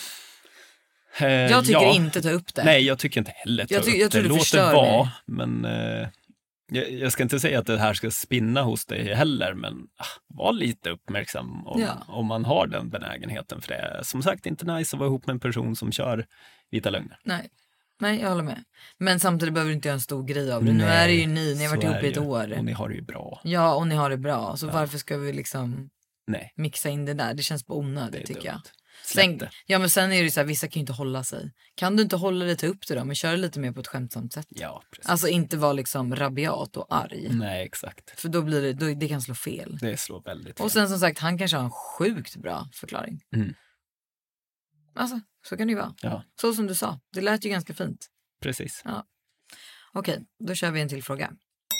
Eh, jag tycker ja. inte ta upp det. Nej, jag tycker inte heller ta jag ty- upp jag det. Låt det vara, men eh, jag, jag ska inte säga att det här ska spinna hos dig heller, men ah, var lite uppmärksam om, ja. om man har den benägenheten. För det är som sagt inte nice att vara ihop med en person som kör vita lögner. Nej. Nej, jag håller med. Men samtidigt behöver du inte göra en stor grej av det. Nej, nu är det ju ni, ni har varit ihop i ett år. Och ni har det ju bra. Ja, och ni har det bra. Så ja. varför ska vi liksom Nej. mixa in det där? Det känns bara onödigt tycker dumt. jag. Sen, ja, men sen är det så här, vissa kan ju inte hålla sig. Kan du inte hålla dig till upp det då? Men kör lite mer på ett skämtsamt sätt. Ja, precis. Alltså inte vara liksom rabiat och arg. Nej, exakt. För då blir det, då, det kan slå fel. Det slår väldigt fel. Och sen som sagt, han kanske har en sjukt bra förklaring. Mm. Alltså, så kan det ju vara. Ja. Så som du sa, det lät ju ganska fint. Precis. Ja. Okej, då kör vi en till fråga.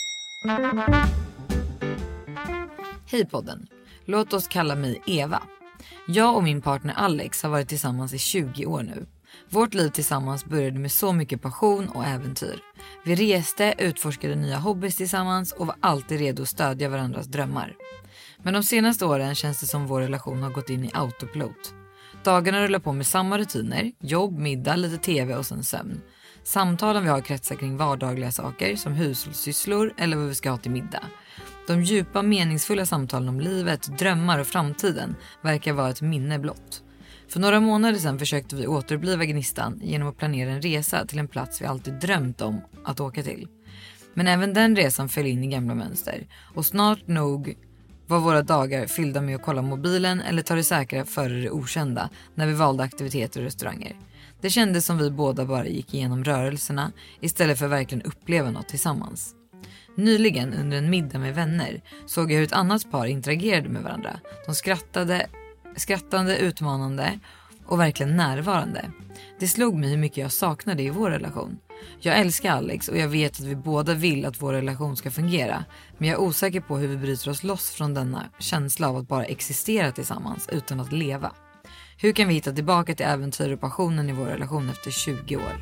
Hej podden. Låt oss kalla mig Eva. Jag och min partner Alex har varit tillsammans i tjugo år nu. Vårt liv tillsammans började med så mycket passion och äventyr. Vi reste, utforskade nya hobbys tillsammans och var alltid redo att stödja varandras drömmar. Men de senaste åren känns det som vår relation har gått in i autopilot. Dagarna rullar på med samma rutiner, jobb, middag, lite tv och sen sömn. Samtalen vi har kretsar kring vardagliga saker som hushållssysslor eller vad vi ska ha till middag. De djupa meningsfulla samtalen om livet, drömmar och framtiden verkar vara ett minne blott. För några månader sedan försökte vi återuppliva gnistan genom att planera en resa till en plats vi alltid drömt om att åka till. Men även den resan föll in i gamla mönster och snart nog var våra dagar fyllda med att kolla mobilen eller ta det säkra före det okända när vi valde aktiviteter och restauranger. Det kändes som vi båda bara gick igenom rörelserna istället för att verkligen uppleva något tillsammans. Nyligen under en middag med vänner såg jag hur ett annat par interagerade med varandra. De skrattade, skrattande, utmanande och verkligen närvarande. Det slog mig hur mycket jag saknade i vår relation. Jag älskar Alex och jag vet att vi båda vill att vår relation ska fungera. Men jag är osäker på hur vi bryter oss loss från denna känsla av att bara existera tillsammans utan att leva. Hur kan vi hitta tillbaka till äventyr och passionen i vår relation efter tjugo år?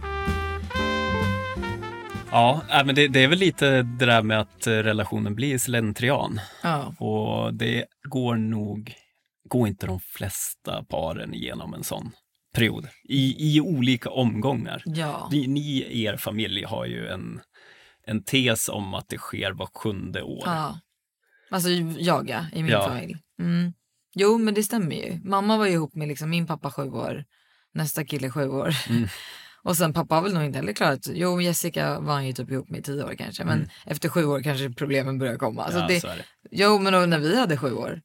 Ja, men det, det är väl lite det där med att relationen blir slentrian. Ja. Och det går nog, går inte de flesta paren igenom en sån period. I, i olika omgångar. Ja. Ni, ni, er familj har ju en, en tes om att det sker var sjunde år. Ja. Alltså jag ja, i min ja. familj. Mm. Jo, men det stämmer ju. Mamma var ju ihop med liksom min pappa sju år. Nästa kille sju år. Mm. Och sen pappa har väl nog inte heller klarat. Jo, Jessica var han ju typ ihop med i tio år kanske. Men mm. efter sju år kanske problemen börjar komma. Alltså ja, det, så är det. Jo, men då, när vi hade sju år.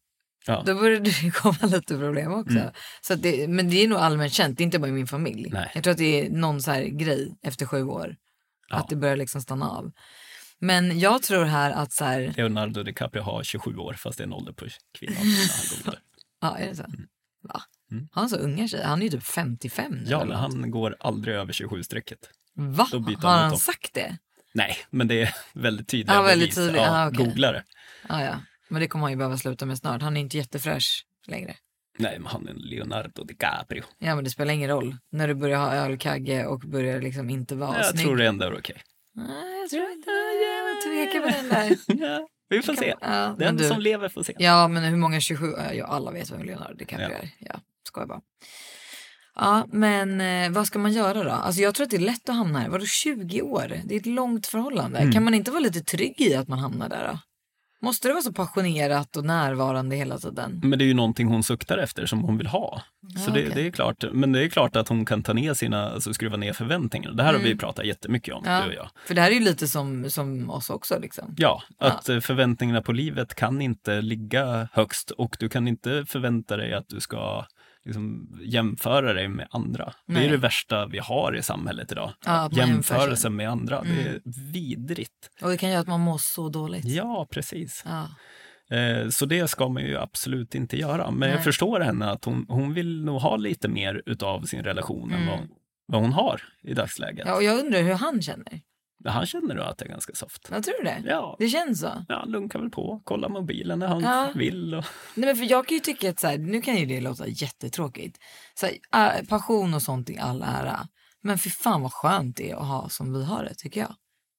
Ja. Då började det komma lite problem också. Mm. Så att det, men det är nog allmänt känt, det är inte bara i min familj. Nej. Jag tror att det är någon så här grej efter sju år. Ja. Att det börjar liksom stanna av. Men jag tror här att så här... Leonardo DiCaprio har tjugosju år fast det är en ålder på kvinnan. Ja, är det så? Mm. Va? Mm. Han är så unga tjej. Han är ju typ femtiofem nu. Ja, men han går aldrig över tjugosju-strecket. Va? Har han, han sagt det? Nej, men det är väldigt tydligt. Ja, väldigt tydligt. Ja, ah, okay. Googla det. Ah, ja. Men det kommer han ju behöva sluta med snart. Han är inte jättefräsch längre. Nej, men han är Leonardo DiCaprio. Ja, men det spelar ingen roll. När du börjar ha ölkagge och börjar liksom inte vara jag snygg. Jag tror det ändå är okej. Nej, jag tror inte. Jag tvekar på den där. Ja, vi får se. Ja, den du... som lever får se. Ja, men hur många tjugosju? Ja, alla vet vem Leonardo DiCaprio ja. är. Ja, skojar bara. Ja, men eh, vad ska man göra då? Alltså jag tror att det är lätt att hamna här. Vadå tjugo år? Det är ett långt förhållande. Mm. Kan man inte vara lite trygg i att man hamnar där då? Måste det vara så passionerat och närvarande hela tiden? Men det är ju någonting hon suktar efter som hon vill ha. Så ja, det, okay. det är klart. Men det är klart att hon kan ta ner sina, alltså skruva ner förväntningarna. Det här mm. har vi pratat jättemycket om, ja. du och jag. För det här är ju lite som, som oss också liksom. Ja, att ja. förväntningarna på livet kan inte ligga högst. Och du kan inte förvänta dig att du ska... Liksom jämföra dig med andra. Nej. Det är det värsta vi har i samhället idag. Ja, jämförelse med andra. Mm. Det är vidrigt. Och det kan göra att man mår så dåligt. Ja, precis. Ja. Eh, så det ska man ju absolut inte göra. Men Nej. jag förstår henne att hon, hon vill nog ha lite mer utav sin relation mm. än vad, vad hon har i dagsläget. Ja, och jag undrar hur han känner. Han känner nog att det är ganska soft. Jag tror det. Ja. Det känns så. Ja, lunkar väl på. Kolla mobilen när han ja. vill. Och... Nej, men för jag kan ju tycka att så här, nu kan ju det låta jättetråkigt. Så här, äh, passion och sånt i all ära. Men för fan vad skönt det är att ha som vi har det, tycker jag.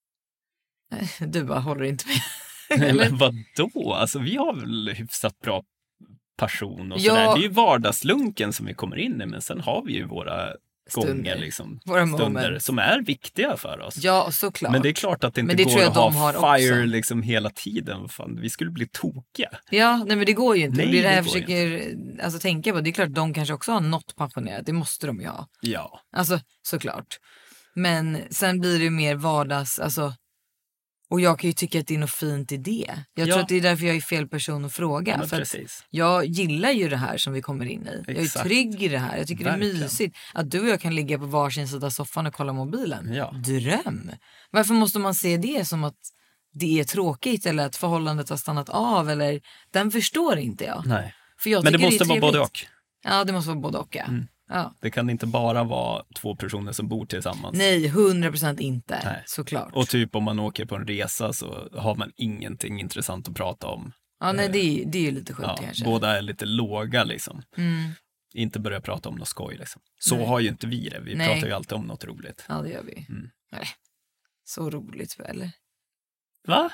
Du bara håller inte med. Nej, men vadå? Alltså vi har väl hyfsat bra passion och sådär. Ja. Det är ju vardagslunken som vi kommer in i. Men sen har vi ju våra... Stunder. gånger liksom, Våra stunder moment. som är viktiga för oss. Ja, såklart. Men det är klart att det inte det går att ha ha fire liksom hela tiden. Fan, vi skulle bli tokiga. Ja, nej men det går ju inte. Nej, det är det, det jag försöker alltså, tänka på. Det är klart att de kanske också har något passionerat. Det måste de ju ha. Ja. Alltså, såklart. Men sen blir det ju mer vardags, alltså. Och jag kan ju tycka att det är något fint i det. Jag ja. tror att det är därför jag är fel person att fråga. Ja, för precis. Jag gillar ju det här som vi kommer in i. Exakt. Jag är trygg i det här. Jag tycker Verkligen. det är mysigt. Att du och jag kan ligga på varsin sida soffan och kolla mobilen. Ja. Dröm. Varför måste man se det som att det är tråkigt eller att förhållandet har stannat av? Eller, den förstår inte jag. Nej. För jag Men det måste det vara både och. Ja, det måste vara både och, ja. Mm. Ja. Det kan inte bara vara två personer som bor tillsammans. Nej, hundra procent inte. Nej. Såklart. Och typ om man åker på en resa så har man ingenting intressant att prata om. Ja, nej, det är, det är ju lite sjukt ja, kanske. Båda är lite låga liksom. Mm. Inte börja prata om något skoj liksom. Så nej. har ju inte vi det. Vi nej. pratar ju alltid om något roligt. Ja, det gör vi. Mm. Nej. Så roligt, eller? Va?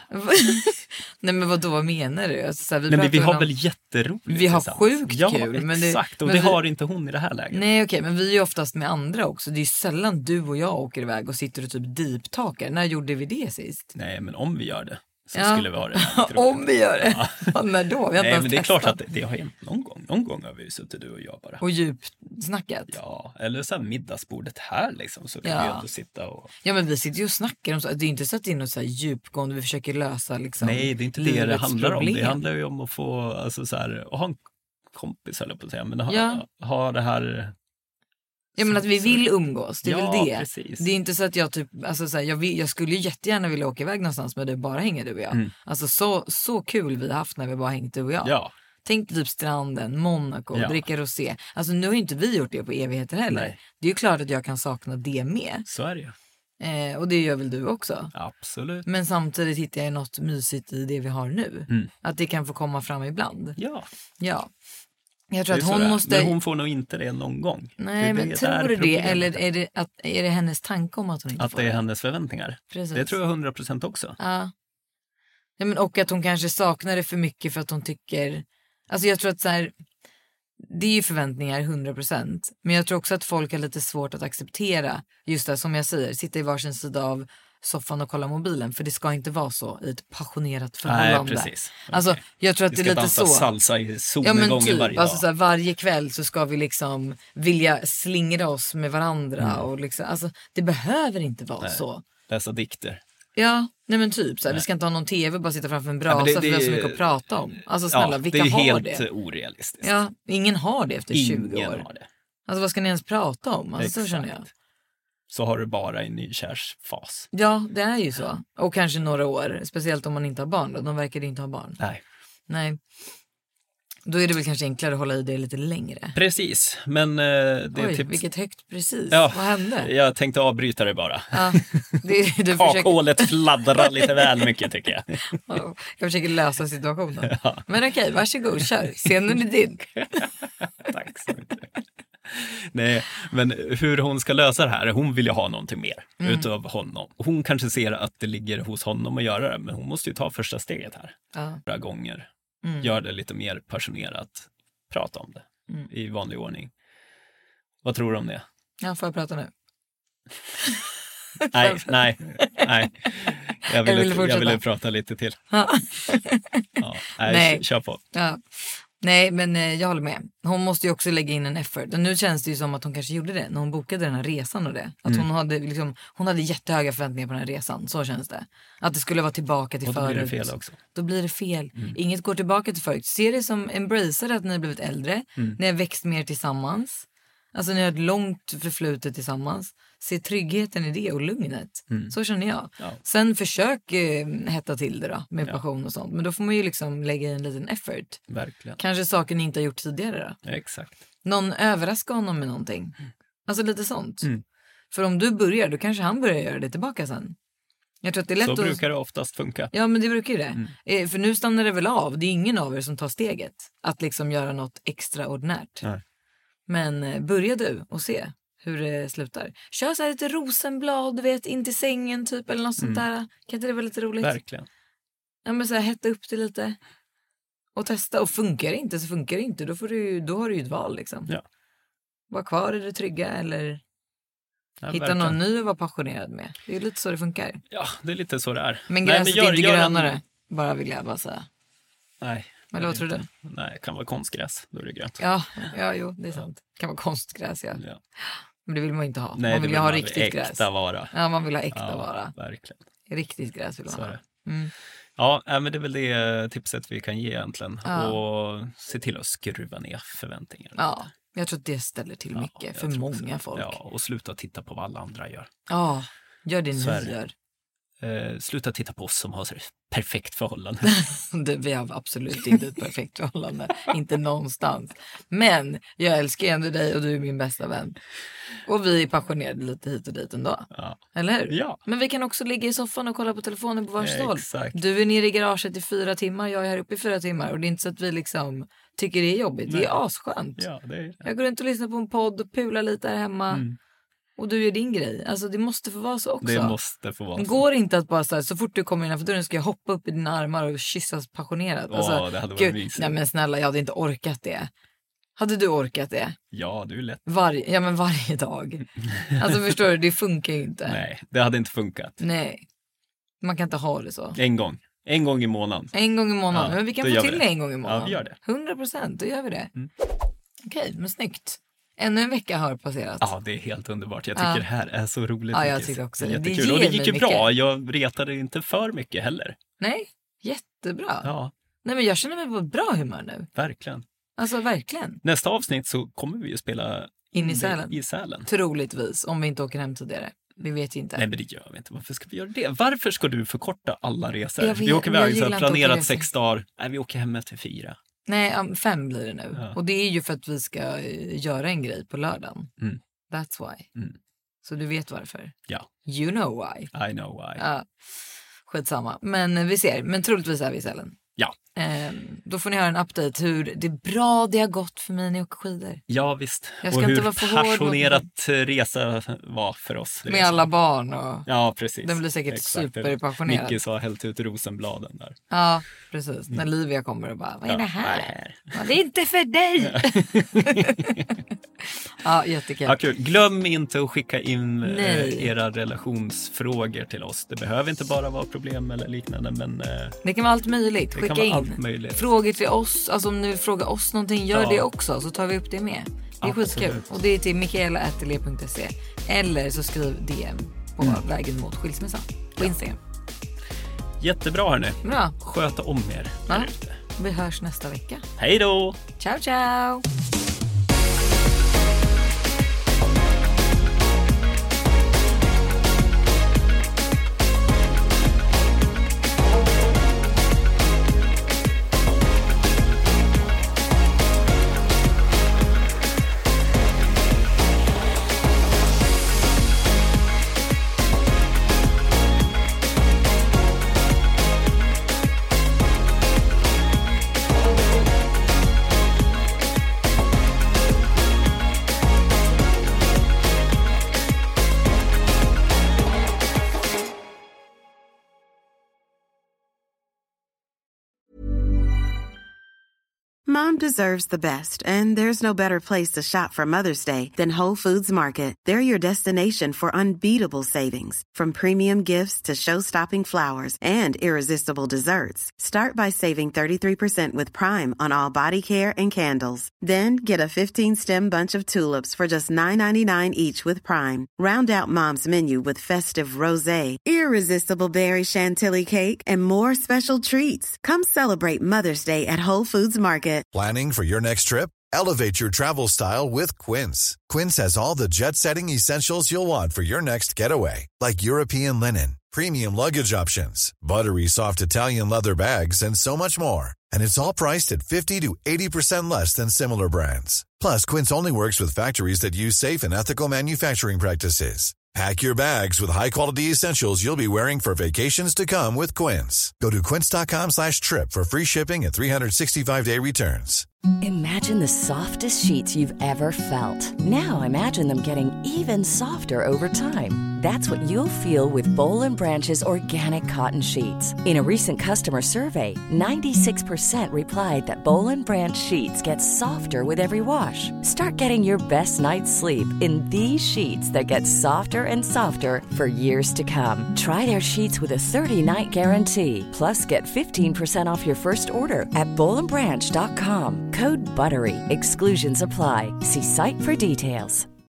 Nej, men vad då menar du? Alltså, så här, vi Nej, men vi har om... väl jätteroligt. Vi har sjukt ja, kul. Ja, men det, exakt. Och men det vi... har inte hon i det här läget. Nej, okej. Okay, men vi är ju oftast med andra också. Det är ju sällan du och jag åker iväg och sitter och typ deeptalkar. När gjorde vi det sist? Nej, men om vi gör det. Så ja. skulle vi ha det. Om vi gör det? Ja. När då? Vi har Nej, men det är klart att det, det har hänt någon gång. Någon gång har vi suttit du och jag bara. Och djupsnackat? Ja, eller så här middagsbordet här liksom. Så kan ja. vi ändå sitta och... Ja, men vi sitter ju och snackar om så. Det är inte så att det är något så här djupgående. Vi försöker lösa liksom. Nej, det är inte det det handlar problem. om. Det handlar ju om att få, alltså så här, att ha en kompis eller på att säga. Men ha, ja. ha det här... Ja, men att vi vill umgås, det är ja, väl det. Precis. Det är inte så att jag typ, alltså så här, jag, vill, jag skulle ju jättegärna vilja åka iväg någonstans med du bara hänger du och jag. Mm. Alltså så, så kul vi har haft när vi bara hängt du och jag. Ja. Tänk typ stranden, Monaco, ja. dricka rosé. Alltså nu har ju inte vi gjort det på evigheter heller. Nej. Det är ju klart att jag kan sakna det med. Så är det ju. Eh, och det gör väl du också. Absolut. Men samtidigt hittar jag något mysigt i det vi har nu. Mm. Att det kan få komma fram ibland. Ja. Ja. Jag tror att hon det. måste... Men hon får nog inte det någon gång. Nej, det men det tror du det? Eller är det, att, är det hennes tanke om att hon inte att får det? Att det är det? hennes förväntningar. Precis. Det tror jag hundra procent också. Ja. Ja, men och att hon kanske saknar det för mycket för att hon tycker... Alltså jag tror att så här... Det är ju förväntningar hundra procent. Men jag tror också att folk har lite svårt att acceptera just det som jag säger. Sitta i varsin sida av soffan och kolla mobilen. För det ska inte vara så i ett passionerat förhållande. Nej, precis. Alltså, jag tror att det är lite så. Vi ska dansa salsa i solnedgången ja, typ, varje dag. Alltså, så här, varje kväll så ska vi liksom vilja slingra oss med varandra. Mm. Och liksom, alltså, det behöver inte vara Nej. så. Läsa dikter. Ja, nej men typ så här, vi ska inte ha någon tv, bara sitta framför en brasa, ja, för vi har så mycket att prata om. Alltså snälla, ja, vilka har det? Det är helt orealistiskt. Ja, ingen har det efter ingen tjugo år. Har det. Alltså vad ska ni ens prata om? Alltså, så känner jag. Så har du bara en nykärsfas. Ja, det är ju så. Och kanske några år, speciellt om man inte har barn då. De verkar inte ha barn. Nej. Nej. Då är det väl kanske enklare att hålla i det lite längre. Precis, men eh, det Oj, är typ... vilket högt precis. Ja, vad hände? Jag tänkte avbryta det bara. Ja, det, du Kakhålet försöker... fladdrar lite väl mycket tycker jag. Jag försöker lösa situationen. Ja. Men okej, varsågod, kör. Scenen är din. Tack så mycket. Nej, men hur hon ska lösa det här, hon vill ju ha någonting mer mm. utav honom. Hon kanske ser att det ligger hos honom att göra det, men hon måste ju ta första steget här. Ja. Några gånger. Mm. Gör det lite mer passionerat. Prata om det mm. i vanlig ordning. Vad tror du om det? Ja, får jag prata nu? nej, nej, nej. Jag ville, jag ville, jag ville prata lite till. Ja. ja, nej, nej. Kör på. Ja. Nej, men eh, jag håller med. Hon måste ju också lägga in en effort. Och nu känns det ju som att hon kanske gjorde det när hon bokade den här resan och det. Att mm. hon, hade, liksom, hon hade jättehöga förväntningar på den här resan. Så känns det. Att det skulle vara tillbaka till förut. Och då blir det fel också. Då blir det fel. Mm. Inget går tillbaka till förut. Se det som embracer att ni har blivit äldre. Mm. Ni har växt mer tillsammans. Alltså ni har ett långt förflutet tillsammans. Se tryggheten i det och lugnet. Mm. Så känner jag. Ja. Sen försök eh, hetta till det då. Med ja. passion och sånt. Men då får man ju liksom lägga in en liten effort. Verkligen. Kanske saker ni inte har gjort tidigare då. Ja, exakt. Någon överraskar honom med någonting. Mm. Alltså lite sånt. Mm. För om du börjar, då kanske han börjar göra det tillbaka sen. Jag tror att det är lätt så att... brukar det oftast funka. Ja, men det brukar ju det. Mm. Eh, för nu stannar det väl av. Det är ingen av er som tar steget. Att liksom göra något extraordinärt. Nej. Men eh, börja du och se hur det slutar. Kör så här lite rosenblad, du vet, in till sängen typ eller något sånt mm. där. Kan inte det vara lite roligt? Verkligen. Ja, men så här, hetta upp det lite. Och testa. Och funkar det inte så funkar det inte. Då, får du, då har du ju ett val liksom. Ja. Var kvar i det trygga eller ja, hitta verkligen. Någon ny att vara passionerad med. Det är lite så det funkar. Ja, det är lite så det är. Men gräset Nej, men gör, är inte grönare. En... Bara vill jag bara säga. Nej. Men vad tror du? Nej, det kan vara konstgräs. Då är det grönt. Ja, ja jo, det är sant. Det kan vara konstgräs, ja. ja. Men det vill man inte ha. Nej, man vill, vill ha man riktigt äkta gräs. Vara. Ja, man vill ha äkta ja, vara. Verkligen. Riktigt gräs vill man så ha. Mm. Ja, men det är väl det tipset vi kan ge egentligen. Ja. Och se till att skruva ner förväntningarna. Ja, jag tror att det ställer till mycket ja, för många också. folk. Ja, och sluta titta på vad alla andra gör. Ja, gör det ni gör. Eh, sluta titta på oss som har ett perfekt förhållande. det, vi har absolut inte ett perfekt förhållande. Inte någonstans. Men jag älskar ändå dig och du är min bästa vän. Och vi är passionerade lite hit och dit ändå. Ja. Eller hur? Ja. Men vi kan också ligga i soffan och kolla på telefonen på varsitt håll. Du är nere i garaget i fyra timmar, jag är här uppe i fyra timmar. Och det är inte så att vi liksom tycker det är jobbigt. Nej. Det är asskönt. Ja, det är det. Jag går runt och lyssnar på en podd och pular lite här hemma. Mm. Och du gör din grej. Alltså det måste få vara så också. Det måste få vara så. Det går inte att bara så här, så fort du kommer innanför dörren ska jag hoppa upp i dina armar och kyssas passionerat. Alltså, Åh, det hade varit mysigt. Nej men snälla, jag hade inte orkat det. Hade du orkat det? Ja, du är lätt. Varje, ja men varje dag. Alltså förstår du, det funkar ju inte. Nej, det hade inte funkat. Nej, man kan inte ha det så. En gång. En gång i månaden. En gång i månaden. Ja, men vi kan få till det en gång i månaden. Ja, vi gör det. hundra procent, då gör vi det. Mm. Okej, men snyggt. Ännu en vecka har passerat. Ja, det är helt underbart. Jag tycker ja. det här är så roligt. Ja, jag tycker också det. Det, det och det gick ju bra. Jag retade inte för mycket heller. Nej, jättebra. Ja. Nej, men jag känner mig på bra humör nu. Verkligen. Alltså, verkligen. Nästa avsnitt så kommer vi ju spela in i Sälen. I Sälen. Troligtvis, om vi inte åker hem tidigare. Vi vet ju inte. Nej, men det gör vi inte. Varför ska vi göra det? Varför ska du förkorta alla resor? Vet, vi åker iväg så har planerat sex dagar. Nej, vi åker hem efter fyra. Nej, um, fem blir det nu. Ja. Och det är ju för att vi ska uh, göra en grej på lördagen. Mm. That's why. Mm. Så du vet varför. Ja. You know why. I know why. Ja, skitsamma. Men uh, vi ser. Men troligtvis är vi i Sälen. Ja. Eh, då får ni höra en update hur det är bra det har gått för mig när jag åker skidor. Ja, visst. Jag ska och hur inte vara för passionerat hård. Resa var för oss. Med alla barn. Och ja, precis. Den blir säkert Exakt. superpassionerad. Micke sa hällt ut rosenbladen där. Ja, precis. Mm. När Livia kommer och bara, vad är ja, det här? Det, här? Ja, det är inte för dig! Ja, jättekul. Ja, kul. Glöm inte att skicka in Nej. era relationsfrågor till oss. Det behöver inte bara vara problem eller liknande, men... Det kan vara allt möjligt. Skicka in allt möjligt. Frågor till oss. Alltså om ni vill fråga oss någonting, gör ja. det också. Så tar vi upp det med. Det är skitkul. Och det är till mikaela at atelier punkt se. Eller så skriv D M på mm. vägen mot skilsmässa på Instagram. Jättebra hörni. Bra. Sköta om er ja. där ute. Vi hörs nästa vecka. Hej då! Ciao, ciao! Mom deserves the best, and there's no better place to shop for Mother's Day than Whole Foods Market. They're your destination for unbeatable savings, from premium gifts to show-stopping flowers and irresistible desserts. Start by saving thirty-three percent with Prime on all body care and candles. Then get a fifteen-stem bunch of tulips for just nine ninety-nine each with Prime. Round out Mom's menu with festive rosé, irresistible berry chantilly cake, and more special treats. Come celebrate Mother's Day at Whole Foods Market. Planning for your next trip? Elevate your travel style with Quince. Quince has all the jet-setting essentials you'll want for your next getaway, like European linen, premium luggage options, buttery soft Italian leather bags, and so much more. And it's all priced at fifty to eighty percent less than similar brands. Plus, Quince only works with factories that use safe and ethical manufacturing practices. Pack your bags with high-quality essentials you'll be wearing for vacations to come with Quince. Go to quince.com slash trip for free shipping and three sixty-five day returns. Imagine the softest sheets you've ever felt. Now imagine them getting even softer over time. That's what you'll feel with Boll and Branch's organic cotton sheets. In a recent customer survey, ninety-six percent replied that Boll and Branch sheets get softer with every wash. Start getting your best night's sleep in these sheets that get softer and softer for years to come. Try their sheets with a thirty-night guarantee. Plus, get fifteen percent off your first order at boll and branch dot com. Code BUTTERY. Exclusions apply. See site for details.